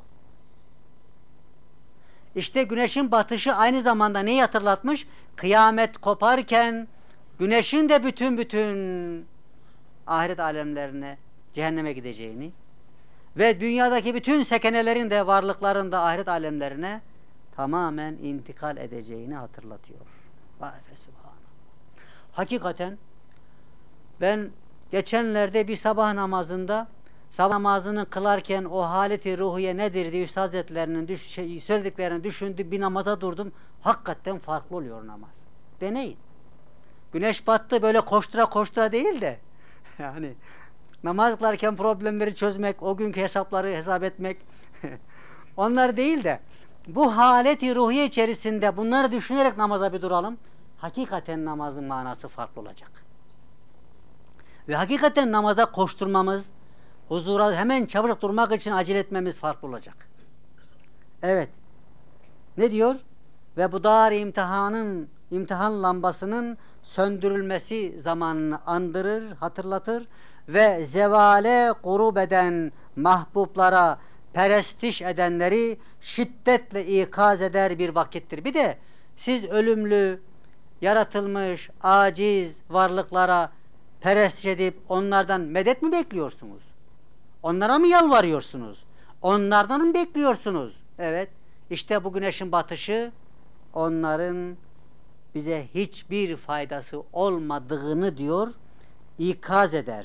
İşte güneşin batışı aynı zamanda neyi hatırlatmış? Kıyamet koparken güneşin de bütün bütün ahiret alemlerine, cehenneme gideceğini ve dünyadaki bütün sekenelerin de, varlıkların da ahiret alemlerine tamamen intikal edeceğini hatırlatıyor. Vay be subhanallah. Hakikaten ben geçenlerde bir sabah namazında sabah namazını kılarken o haleti ruhiye nedir diye Üstad Hazretlerinin düş, şey, söylediklerini düşündüm, bir namaza durdum. Hakikaten farklı oluyor namaz. Deneyin. Güneş battı böyle koştura koştura değil de yani namaz kılarken problemleri çözmek, o günkü hesapları hesap etmek onlar değil de bu haleti ruhiye içerisinde bunları düşünerek namaza bir duralım. Hakikaten namazın manası farklı olacak. Ve hakikaten namaza koşturmamız, huzura hemen çabuk durmak için acele etmemiz farklı olacak. Evet. Ne diyor? Ve bu dar imtihanın, imtihan lambasının söndürülmesi zamanını andırır, hatırlatır ve zevale kurub eden mahbublara perestiş edenleri şiddetle ikaz eder bir vakittir. Bir de siz ölümlü, yaratılmış, aciz varlıklara perestiş edip onlardan medet mi bekliyorsunuz? Onlara mı yalvarıyorsunuz? Onlardan mı bekliyorsunuz? Evet, işte bu güneşin batışı onların bize hiçbir faydası olmadığını diyor, ikaz eder.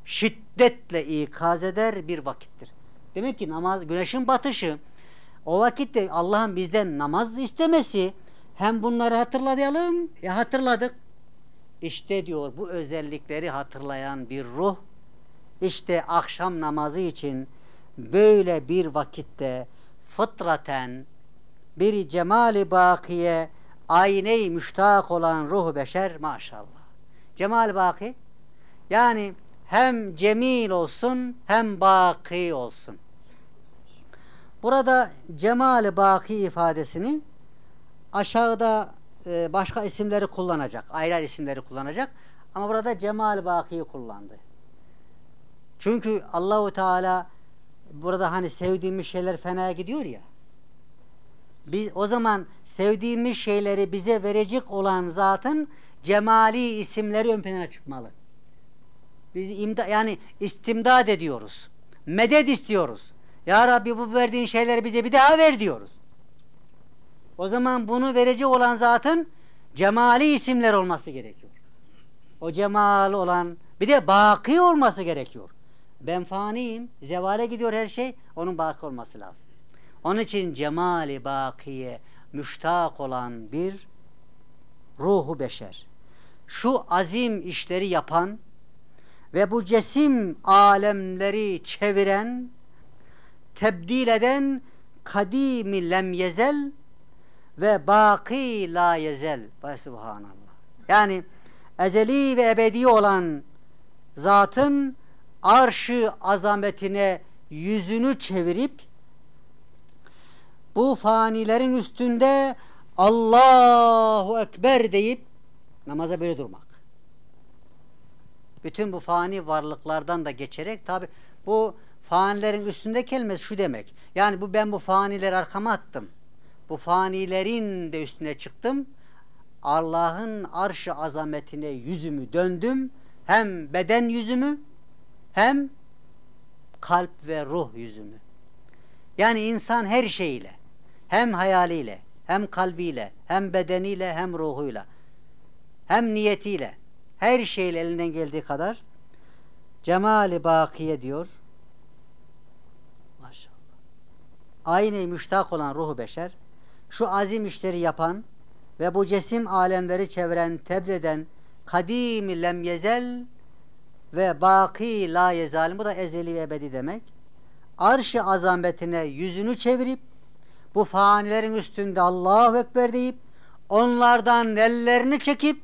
şiddetle ikaz eder bir vakittir. Demek ki namaz, güneşin batışı, o vakitte Allah'ın bizden namaz istemesi, hem bunları hatırlayalım, ya hatırladık. İşte diyor bu özellikleri hatırlayan bir ruh, işte akşam namazı için böyle bir vakitte fıtraten bir cemali bakiye ayne-i müştak olan ruhu beşer maşallah. Cemal baki yani hem cemil olsun hem baki olsun. Burada cemal-i baki ifadesini aşağıda e, başka isimleri kullanacak. Ayrı ayrı isimleri kullanacak. Ama burada cemal-i bakiyi kullandı. Çünkü Allahu Teala burada hani sevdiğimiz şeyler fenaya gidiyor ya. Biz o zaman sevdiğimiz şeyleri bize verecek olan zatın cemali isimleri ön plana çıkmalı. Biz imda, yani istimdad ediyoruz. Medet istiyoruz. Ya Rabbi bu verdiğin şeyleri bize bir daha ver diyoruz. O zaman bunu verecek olan zatın cemali isimler olması gerekiyor. O cemal olan bir de baki olması gerekiyor. Ben faniyim, zevale gidiyor her şey, onun baki olması lazım. Onun için cemali bakiye müştak olan bir ruhu beşer. Şu azim işleri yapan ve bu cesim alemleri çeviren, tebdil eden kadimi lem yezel ve baki la yezel. Subhanallah. Yani ezeli ve ebedi olan zatın arş-ı azametine yüzünü çevirip bu fanilerin üstünde Allahu Ekber deyip namaza böyle durmak. Bütün bu fani varlıklardan da geçerek, tabi bu fanilerin üstünde kelimesi şu demek. Yani bu ben bu fanileri arkama attım. Bu fanilerin de üstüne çıktım. Allah'ın arş-ı azametine yüzümü döndüm. Hem beden yüzümü hem kalp ve ruh yüzümü. Yani insan her şeyiyle, hem hayaliyle, hem kalbiyle, hem bedeniyle, hem ruhuyla, hem niyetiyle, her şeyle elinden geldiği kadar cemali bakiye diyor. Maşallah. Ayne-i müştak olan ruhu beşer, şu azim işleri yapan ve bu cesim alemleri çeviren, tebdil eden kadim-i lem yezel ve baki la yezal, bu da ezeli ve ebedi demek. Arş-ı azametine yüzünü çevirip bu fanilerin üstünde Allahu Ekber deyip onlardan ellerini çekip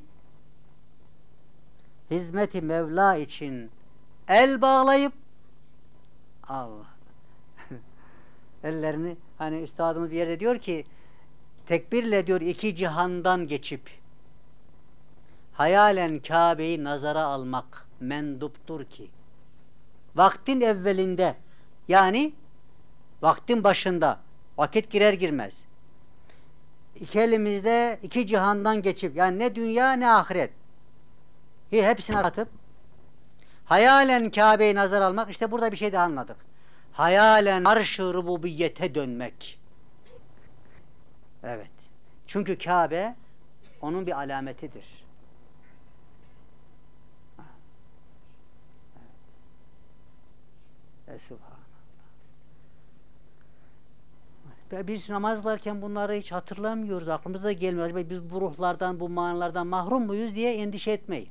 hizmeti Mevla için el bağlayıp Allah ellerini, hani üstadımız bir yerde diyor ki tekbirle diyor iki cihandan geçip hayalen Kabe'yi nazara almak menduptur ki vaktin evvelinde, yani vaktin başında, vakit girer girmez iki elimizde iki cihandan geçip, yani ne dünya ne ahiret, hepsini atıp hayalen Kabe'yi nazar almak, işte burada bir şey daha anladık. Hayalen arş-ı rububiyete dönmek. Evet. Çünkü Kabe onun bir alametidir. Evet. Subhanallah. Biz namazlarken bunları hiç hatırlamıyoruz, aklımıza da gelmiyor. Acaba biz bu ruhlardan, bu manalardan mahrum muyuz diye endişe etmeyin.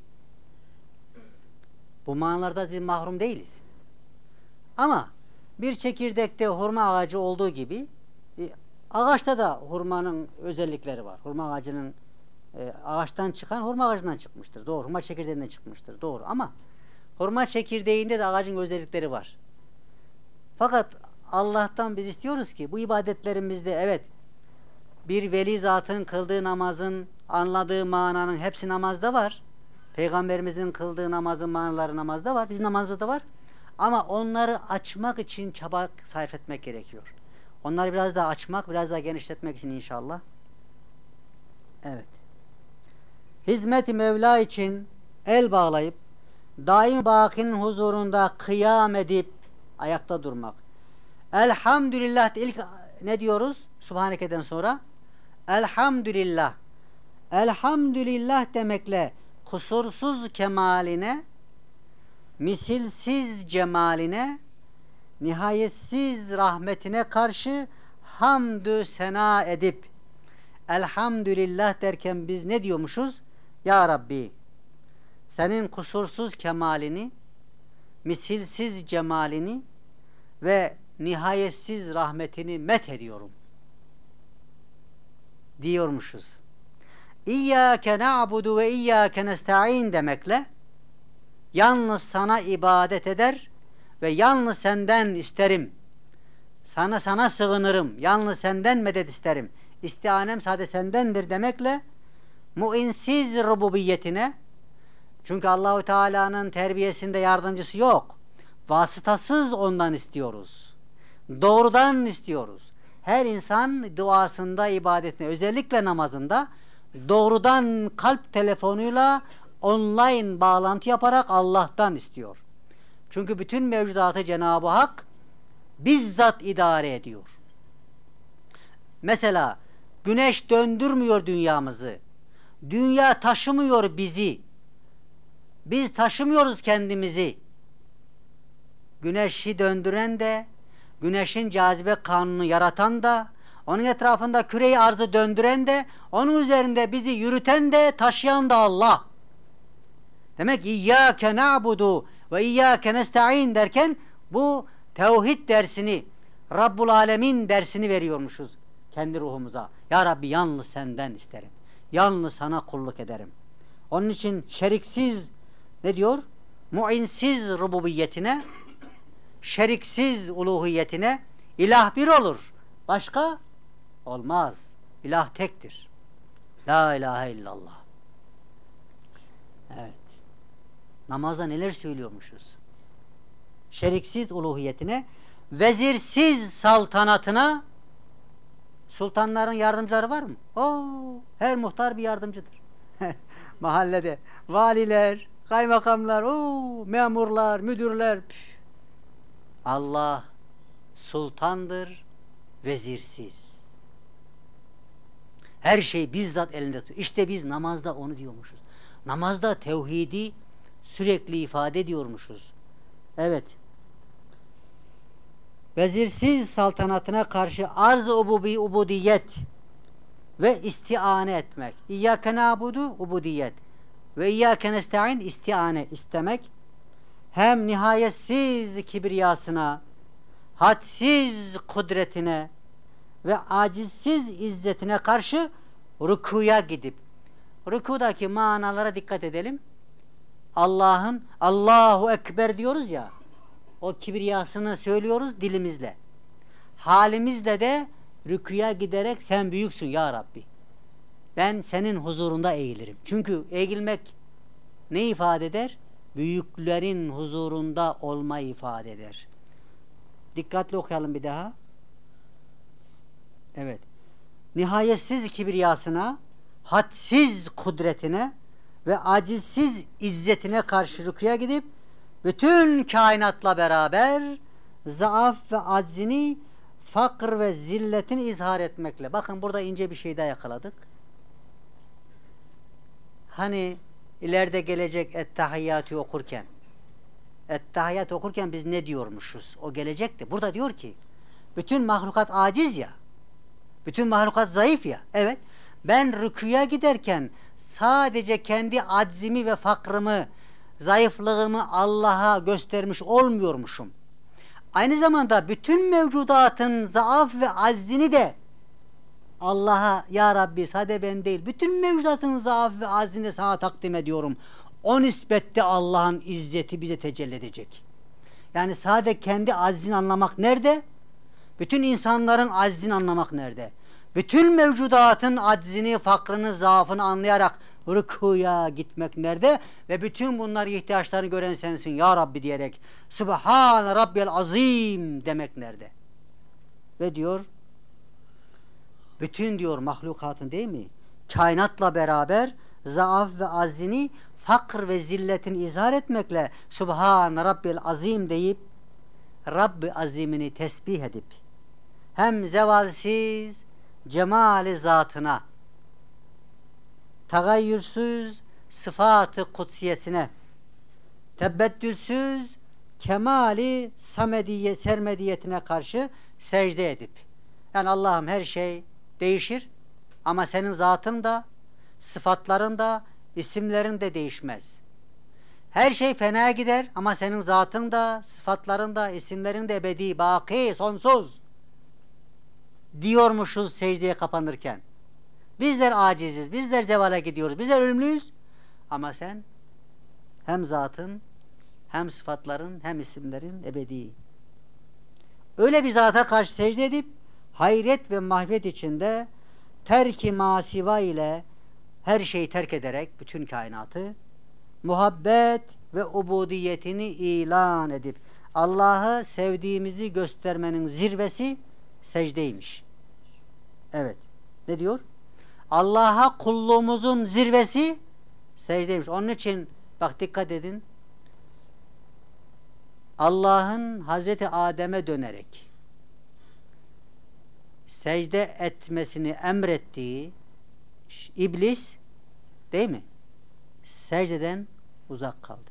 Bu manalardan biz mahrum değiliz. Ama bir çekirdekte hurma ağacı olduğu gibi e, ağaçta da hurmanın özellikleri var. Hurma ağacının e, ağaçtan çıkan hurma ağacından çıkmıştır. Doğru. Hurma çekirdeğinden çıkmıştır. Doğru. Ama hurma çekirdeğinde de ağacın özellikleri var. Fakat Allah'tan biz istiyoruz ki bu ibadetlerimizde, evet, bir veli zatının kıldığı namazın anladığı mananın hepsi namazda var. Peygamberimizin kıldığı namazın manaları namazda var. Bizim namazda da var. Ama onları açmak için çaba sarf etmek gerekiyor. Onları biraz daha açmak, biraz daha genişletmek için inşallah. Evet. Hizmet-i Mevla için el bağlayıp daim bakinin huzurunda kıyam edip ayakta durmak. Elhamdülillah, ilk ne diyoruz? Subhaneke'den sonra elhamdülillah. Elhamdülillah demekle kusursuz kemaline misilsiz cemaline, nihayetsiz rahmetine karşı hamdü sena edip elhamdülillah derken biz ne diyormuşuz? Ya Rabbi, senin kusursuz kemalini, misilsiz cemalini ve nihayetsiz rahmetini met ediyorum diyormuşuz. İyyâke na'budu ve iyyâke nesta'in demekle yalnız sana ibadet eder ve yalnız senden isterim. Sana sana sığınırım. Yalnız senden medet isterim. İstianem sadece sendendir demekle muinsiz rububiyetine, çünkü Allahu Teala'nın terbiyesinde yardımcısı yok. Vasıtasız ondan istiyoruz. Doğrudan istiyoruz. Her insan duasında, ibadetinde, özellikle namazında doğrudan kalp telefonuyla online bağlantı yaparak Allah'tan istiyor. Çünkü bütün mevcudatı Cenab-ı Hak bizzat idare ediyor. Mesela güneş döndürmüyor dünyamızı. Dünya taşımıyor bizi. Biz taşımıyoruz kendimizi. Güneşi döndüren de, güneşin cazibe kanunu yaratan da, onun etrafında küre-i arzı döndüren de, onun üzerinde bizi yürüten de, taşıyan da Allah. Demek İyyâke na'budu ve iyyâke nesta'in derken bu tevhid dersini, Rabbul Alemin dersini veriyormuşuz kendi ruhumuza. Ya Rabbi, yalnız senden isterim. Yalnız sana kulluk ederim. Onun için şeriksiz ne diyor? Muinsiz rububiyetine, şeriksiz uluhiyetine, ilah bir olur. Başka olmaz. İlah tektir. La ilahe illallah. Evet. Namazda neler söylüyormuşuz? Şeriksiz uluhiyetine, vezirsiz saltanatına. Sultanların yardımcıları var mı? Oo, her muhtar bir yardımcıdır. Mahallede valiler, kaymakamlar, oo, memurlar, müdürler. Püf. Allah sultandır, vezirsiz. Her şey bizzat elinde tutuyor. İşte biz namazda onu diyormuşuz. Namazda tevhidi sürekli ifade ediyormuşuz. Evet. Vezirsiz saltanatına karşı arz-ı ububi ubudiyet ve istiane etmek. İyyâke na'budu ubudiyet ve iyyâke nesta'in istiane istemek. Hem nihayetsiz kibriyasına, hadsiz kudretine ve acizsiz izzetine karşı rükuya gidip, rükudaki manalara dikkat edelim. Allah'ın Allahu Ekber diyoruz ya, o kibriyasını söylüyoruz dilimizle. Halimizle de rükuya giderek sen büyüksün ya Rabbi. Ben senin huzurunda eğilirim. Çünkü eğilmek ne ifade eder? Büyüklerin huzurunda olma ifade eder. Dikkatli okuyalım bir daha. Evet. Nihayetsiz kibriyasına, hadsiz kudretine ve acizsiz izzetine karşı rükuya gidip bütün kainatla beraber zaaf ve aczini, fakr ve zilletini izhar etmekle. Bakın burada ince bir şey daha yakaladık. Hani ileride gelecek Ettehiyyatı okurken, Ettehiyyat okurken biz ne diyormuşuz? O gelecekti. Burada diyor ki, bütün mahlukat aciz ya, bütün mahlukat zayıf ya. Evet, ben rüküye giderken sadece kendi aczimi ve fakrımı, zayıflığımı Allah'a göstermiş olmuyormuşum. Aynı zamanda bütün mevcudatın zaaf ve aczini de Allah'a, ya Rabbi sadece ben değil, bütün mevcudatın zaaf ve aczini de sana takdim ediyorum. O nispette Allah'ın izzeti bize tecelli edecek. Yani sadece kendi aczini anlamak nerede? Bütün insanların aczini anlamak nerede? Bütün mevcudatın aczini, fakrını, zaafını anlayarak rükuya gitmek nerede? Ve bütün bunlar ihtiyaçlarını gören sensin ya Rabbi diyerek Sübhane Rabbiyel Azim demek nerede? Ve diyor, bütün diyor mahlukatın değil mi? Kainatla beraber zaaf ve aczini, fakr ve zilletini izhar etmekle Sübhane Rabbiyel Azim deyip Rabbi Azimini tesbih edip hem zevalsiz cemali zatına, tagayyürsüz sıfat-ı kudsiyesine tebeddülsüz kemali samediye, sermediyetine karşı secde edip, yani Allah'ım her şey değişir ama senin zatın da, sıfatların da, isimlerin de değişmez. Her şey fena gider ama senin zatın da, sıfatların da, isimlerin de ebedi, baki, sonsuz diyormuşuz secdeye kapanırken. Bizler aciziz, bizler zevale gidiyoruz, bizler ölümlüyüz ama sen hem zatın, hem sıfatların, hem isimlerin ebedi. Öyle bir zata karşı secde edip hayret ve mahvet içinde terk-i masiva ile her şeyi terk ederek bütün kainatı muhabbet ve ubudiyetini ilan edip Allah'ı sevdiğimizi göstermenin zirvesi secdeymiş. Evet. Ne diyor? Allah'a kulluğumuzun zirvesi secdeymiş. Onun için bak dikkat edin. Allah'ın Hazreti Adem'e dönerek secde etmesini emrettiği iblis, değil mi? Secdeden uzak kaldı.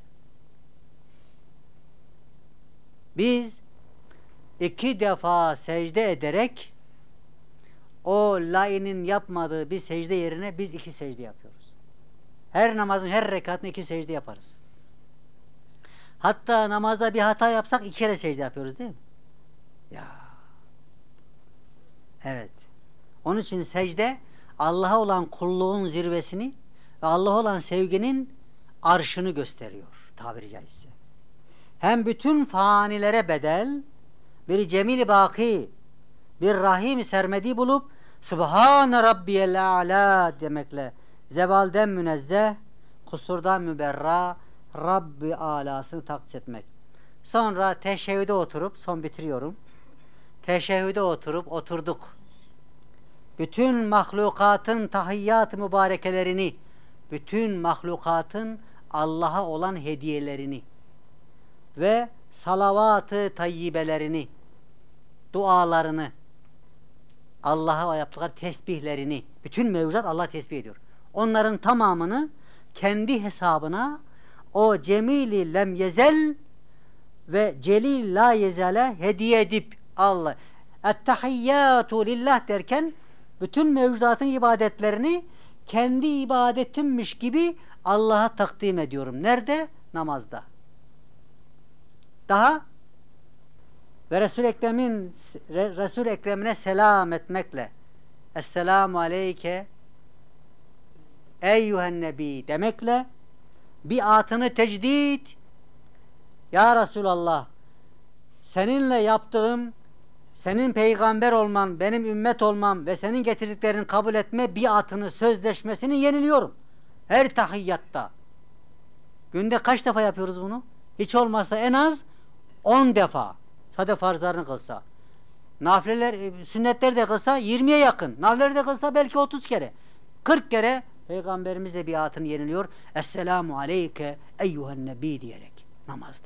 Biz iki defa secde ederek o lainin yapmadığı bir secde yerine biz iki secde yapıyoruz. Her namazın her rekatında iki secde yaparız. Hatta namazda bir hata yapsak iki kere secde yapıyoruz, değil mi? Ya. Evet. Onun için secde Allah'a olan kulluğun zirvesini ve Allah'a olan sevginin arşını gösteriyor tabiri caizse. Hem bütün fanilere bedel bir cemil-i baki, bir rahim sermedi bulup Subhane Rabbiyel A'la demekle zevalden münezzeh, kusurdan müberra Rabbi alasını takdis etmek. Sonra teşehhüde oturup, son bitiriyorum. Teşehhüde oturup oturduk. Bütün mahlukatın tahiyyat-ı mübarekelerini, bütün mahlukatın Allah'a olan hediyelerini ve salavat-ı tayyibelerini, dualarını, Allah'a yaptıkları tesbihlerini, bütün mevcudat Allah tesbih ediyor. Onların tamamını kendi hesabına o cemili lem yezel ve celil la yezele hediye edip Allah ettehiyyatu lillah derken bütün mevcudatın ibadetlerini kendi ibadetimmiş gibi Allah'a takdim ediyorum. Nerede? Namazda. Daha ve Resul-i Ekrem'in Resul-i Ekrem'ine selam etmekle Esselamu aleyke eyyühen nebi demekle biatını tecdid, ya Resulallah seninle yaptığım, senin peygamber olman, benim ümmet olmam ve senin getirdiklerini kabul etme biatını, sözleşmesini yeniliyorum. Her tahiyyatta. Günde kaç defa yapıyoruz bunu? Hiç olmazsa en az on defa. Sade farzlarını kılsa. Nafileler, sünnetleri de kılsa yirmiye yakın. Nafileleri de kılsa belki otuz kere. kırk kere Peygamberimiz de biatını yeniliyor. Esselamu aleyke eyyühen nebi diyerek namazda.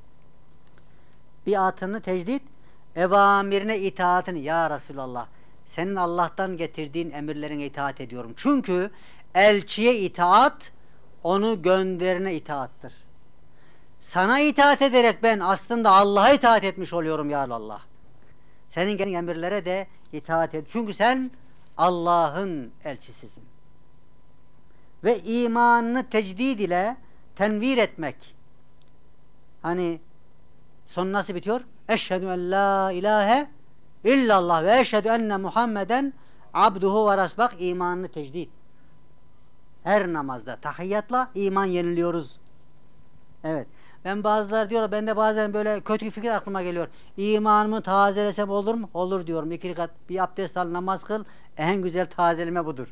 Biatını tecdid, evamirine itaatını, ya Resulallah senin Allah'tan getirdiğin emirlerine itaat ediyorum. Çünkü elçiye itaat onu gönderene itaattır. Sana itaat ederek ben aslında Allah'a itaat etmiş oluyorum ya Allah. Senin emirlere de itaat et. Çünkü sen Allah'ın elçisisin. Ve imanını tecdid ile tenvir etmek. Hani son nasıl bitiyor? Eşhedü en la ilahe illallah ve eşhedü enne Muhammeden abduhu ve rasbak, imanını tecdid. Her namazda tahiyyatla iman yeniliyoruz. Evet. Ben bazıları diyorlar, ben de bazen böyle kötü fikir aklıma geliyor. İmanımı tazelesem olur mu? Olur diyorum. İki rekat bir abdest al, namaz kıl. En güzel tazeleme budur.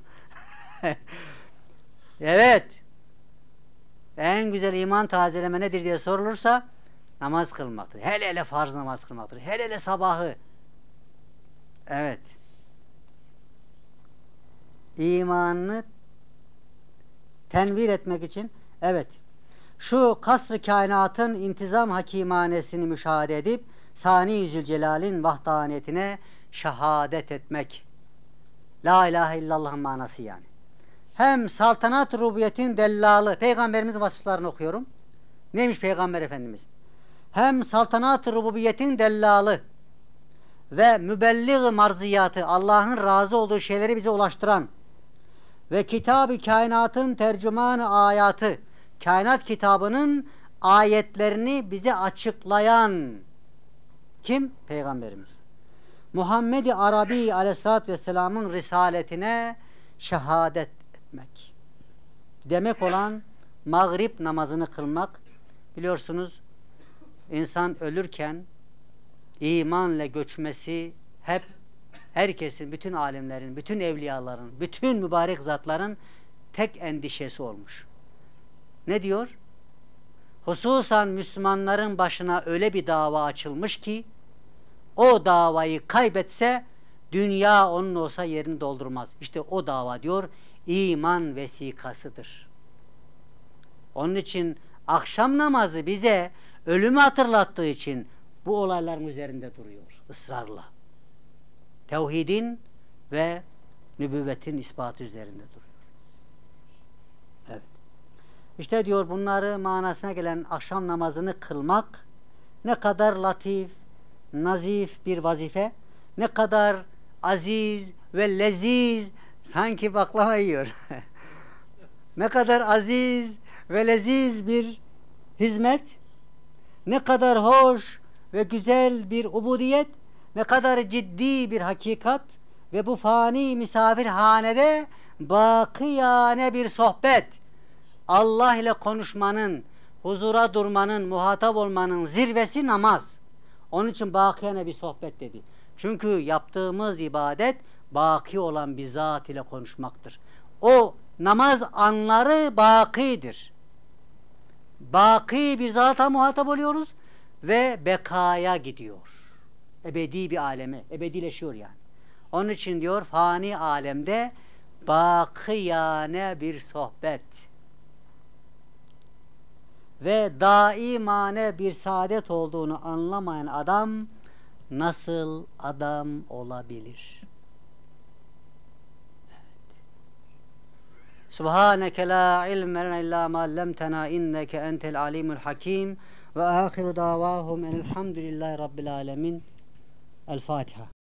Evet. En güzel iman tazeleme nedir diye sorulursa namaz kılmaktır. Hele hele farz namaz kılmaktır. Hele hele sabahı. Evet. İmanını tenvir etmek için, evet, şu kasr-ı kainatın intizam hakimanesini müşahede edip Sani Zülcelal'in vahdaniyetine şehadet etmek. La ilahe illallah'ın manası yani. Hem saltanat rubiyetin dellalı, Peygamberimizin vasıflarını okuyorum. Neymiş Peygamber Efendimiz? Hem saltanat-ı rububiyetin dellalı ve mübellig-i marziyatı, Allah'ın razı olduğu şeyleri bize ulaştıran ve kitab-ı kainatın tercüman-ı ayatı, kainat kitabının ayetlerini bize açıklayan kim? Peygamberimiz. Muhammed-i Arabi aleyhissalatü vesselamın risaletine şehadet etmek. Demek olan mağrib namazını kılmak. Biliyorsunuz insan ölürken imanla göçmesi hep herkesin, bütün alimlerin, bütün evliyaların, bütün mübarek zatların tek endişesi olmuş. Ne diyor? Hususan Müslümanların başına öyle bir dava açılmış ki o davayı kaybetse dünya onun olsa yerini doldurmaz. İşte o dava diyor iman vesikasıdır. Onun için akşam namazı bize ölümü hatırlattığı için bu olayların üzerinde duruyor ısrarla. Tevhidin ve nübüvvetin ispatı üzerinde duruyor. Evet. İşte diyor bunları manasına gelen akşam namazını kılmak ne kadar latif, nazif bir vazife, ne kadar aziz ve leziz, sanki baklava yiyor. Ne kadar aziz ve leziz bir hizmet, ne kadar hoş ve güzel bir ubudiyet, ne kadar ciddi bir hakikat ve bu fani misafirhanede bakiyane bir sohbet. Allah ile konuşmanın, huzura durmanın, muhatap olmanın zirvesi namaz. Onun için bakiyane bir sohbet dedi. Çünkü yaptığımız ibadet baki olan bir zat ile konuşmaktır. O namaz anları bakidir. Baki bir zata muhatap oluyoruz ve bekaya gidiyor. Ebedi bir aleme, ebedileşiyor yani. Onun için diyor fani alemde bakiyane bir sohbet ve daimane bir saadet olduğunu anlamayan adam nasıl adam olabilir? Evet. Subhaneke la ilme lena illa ma allamtena inneke entel alimul hakim ve ahiru davahum elhamdülillahi rabbil alemin. El Fatiha.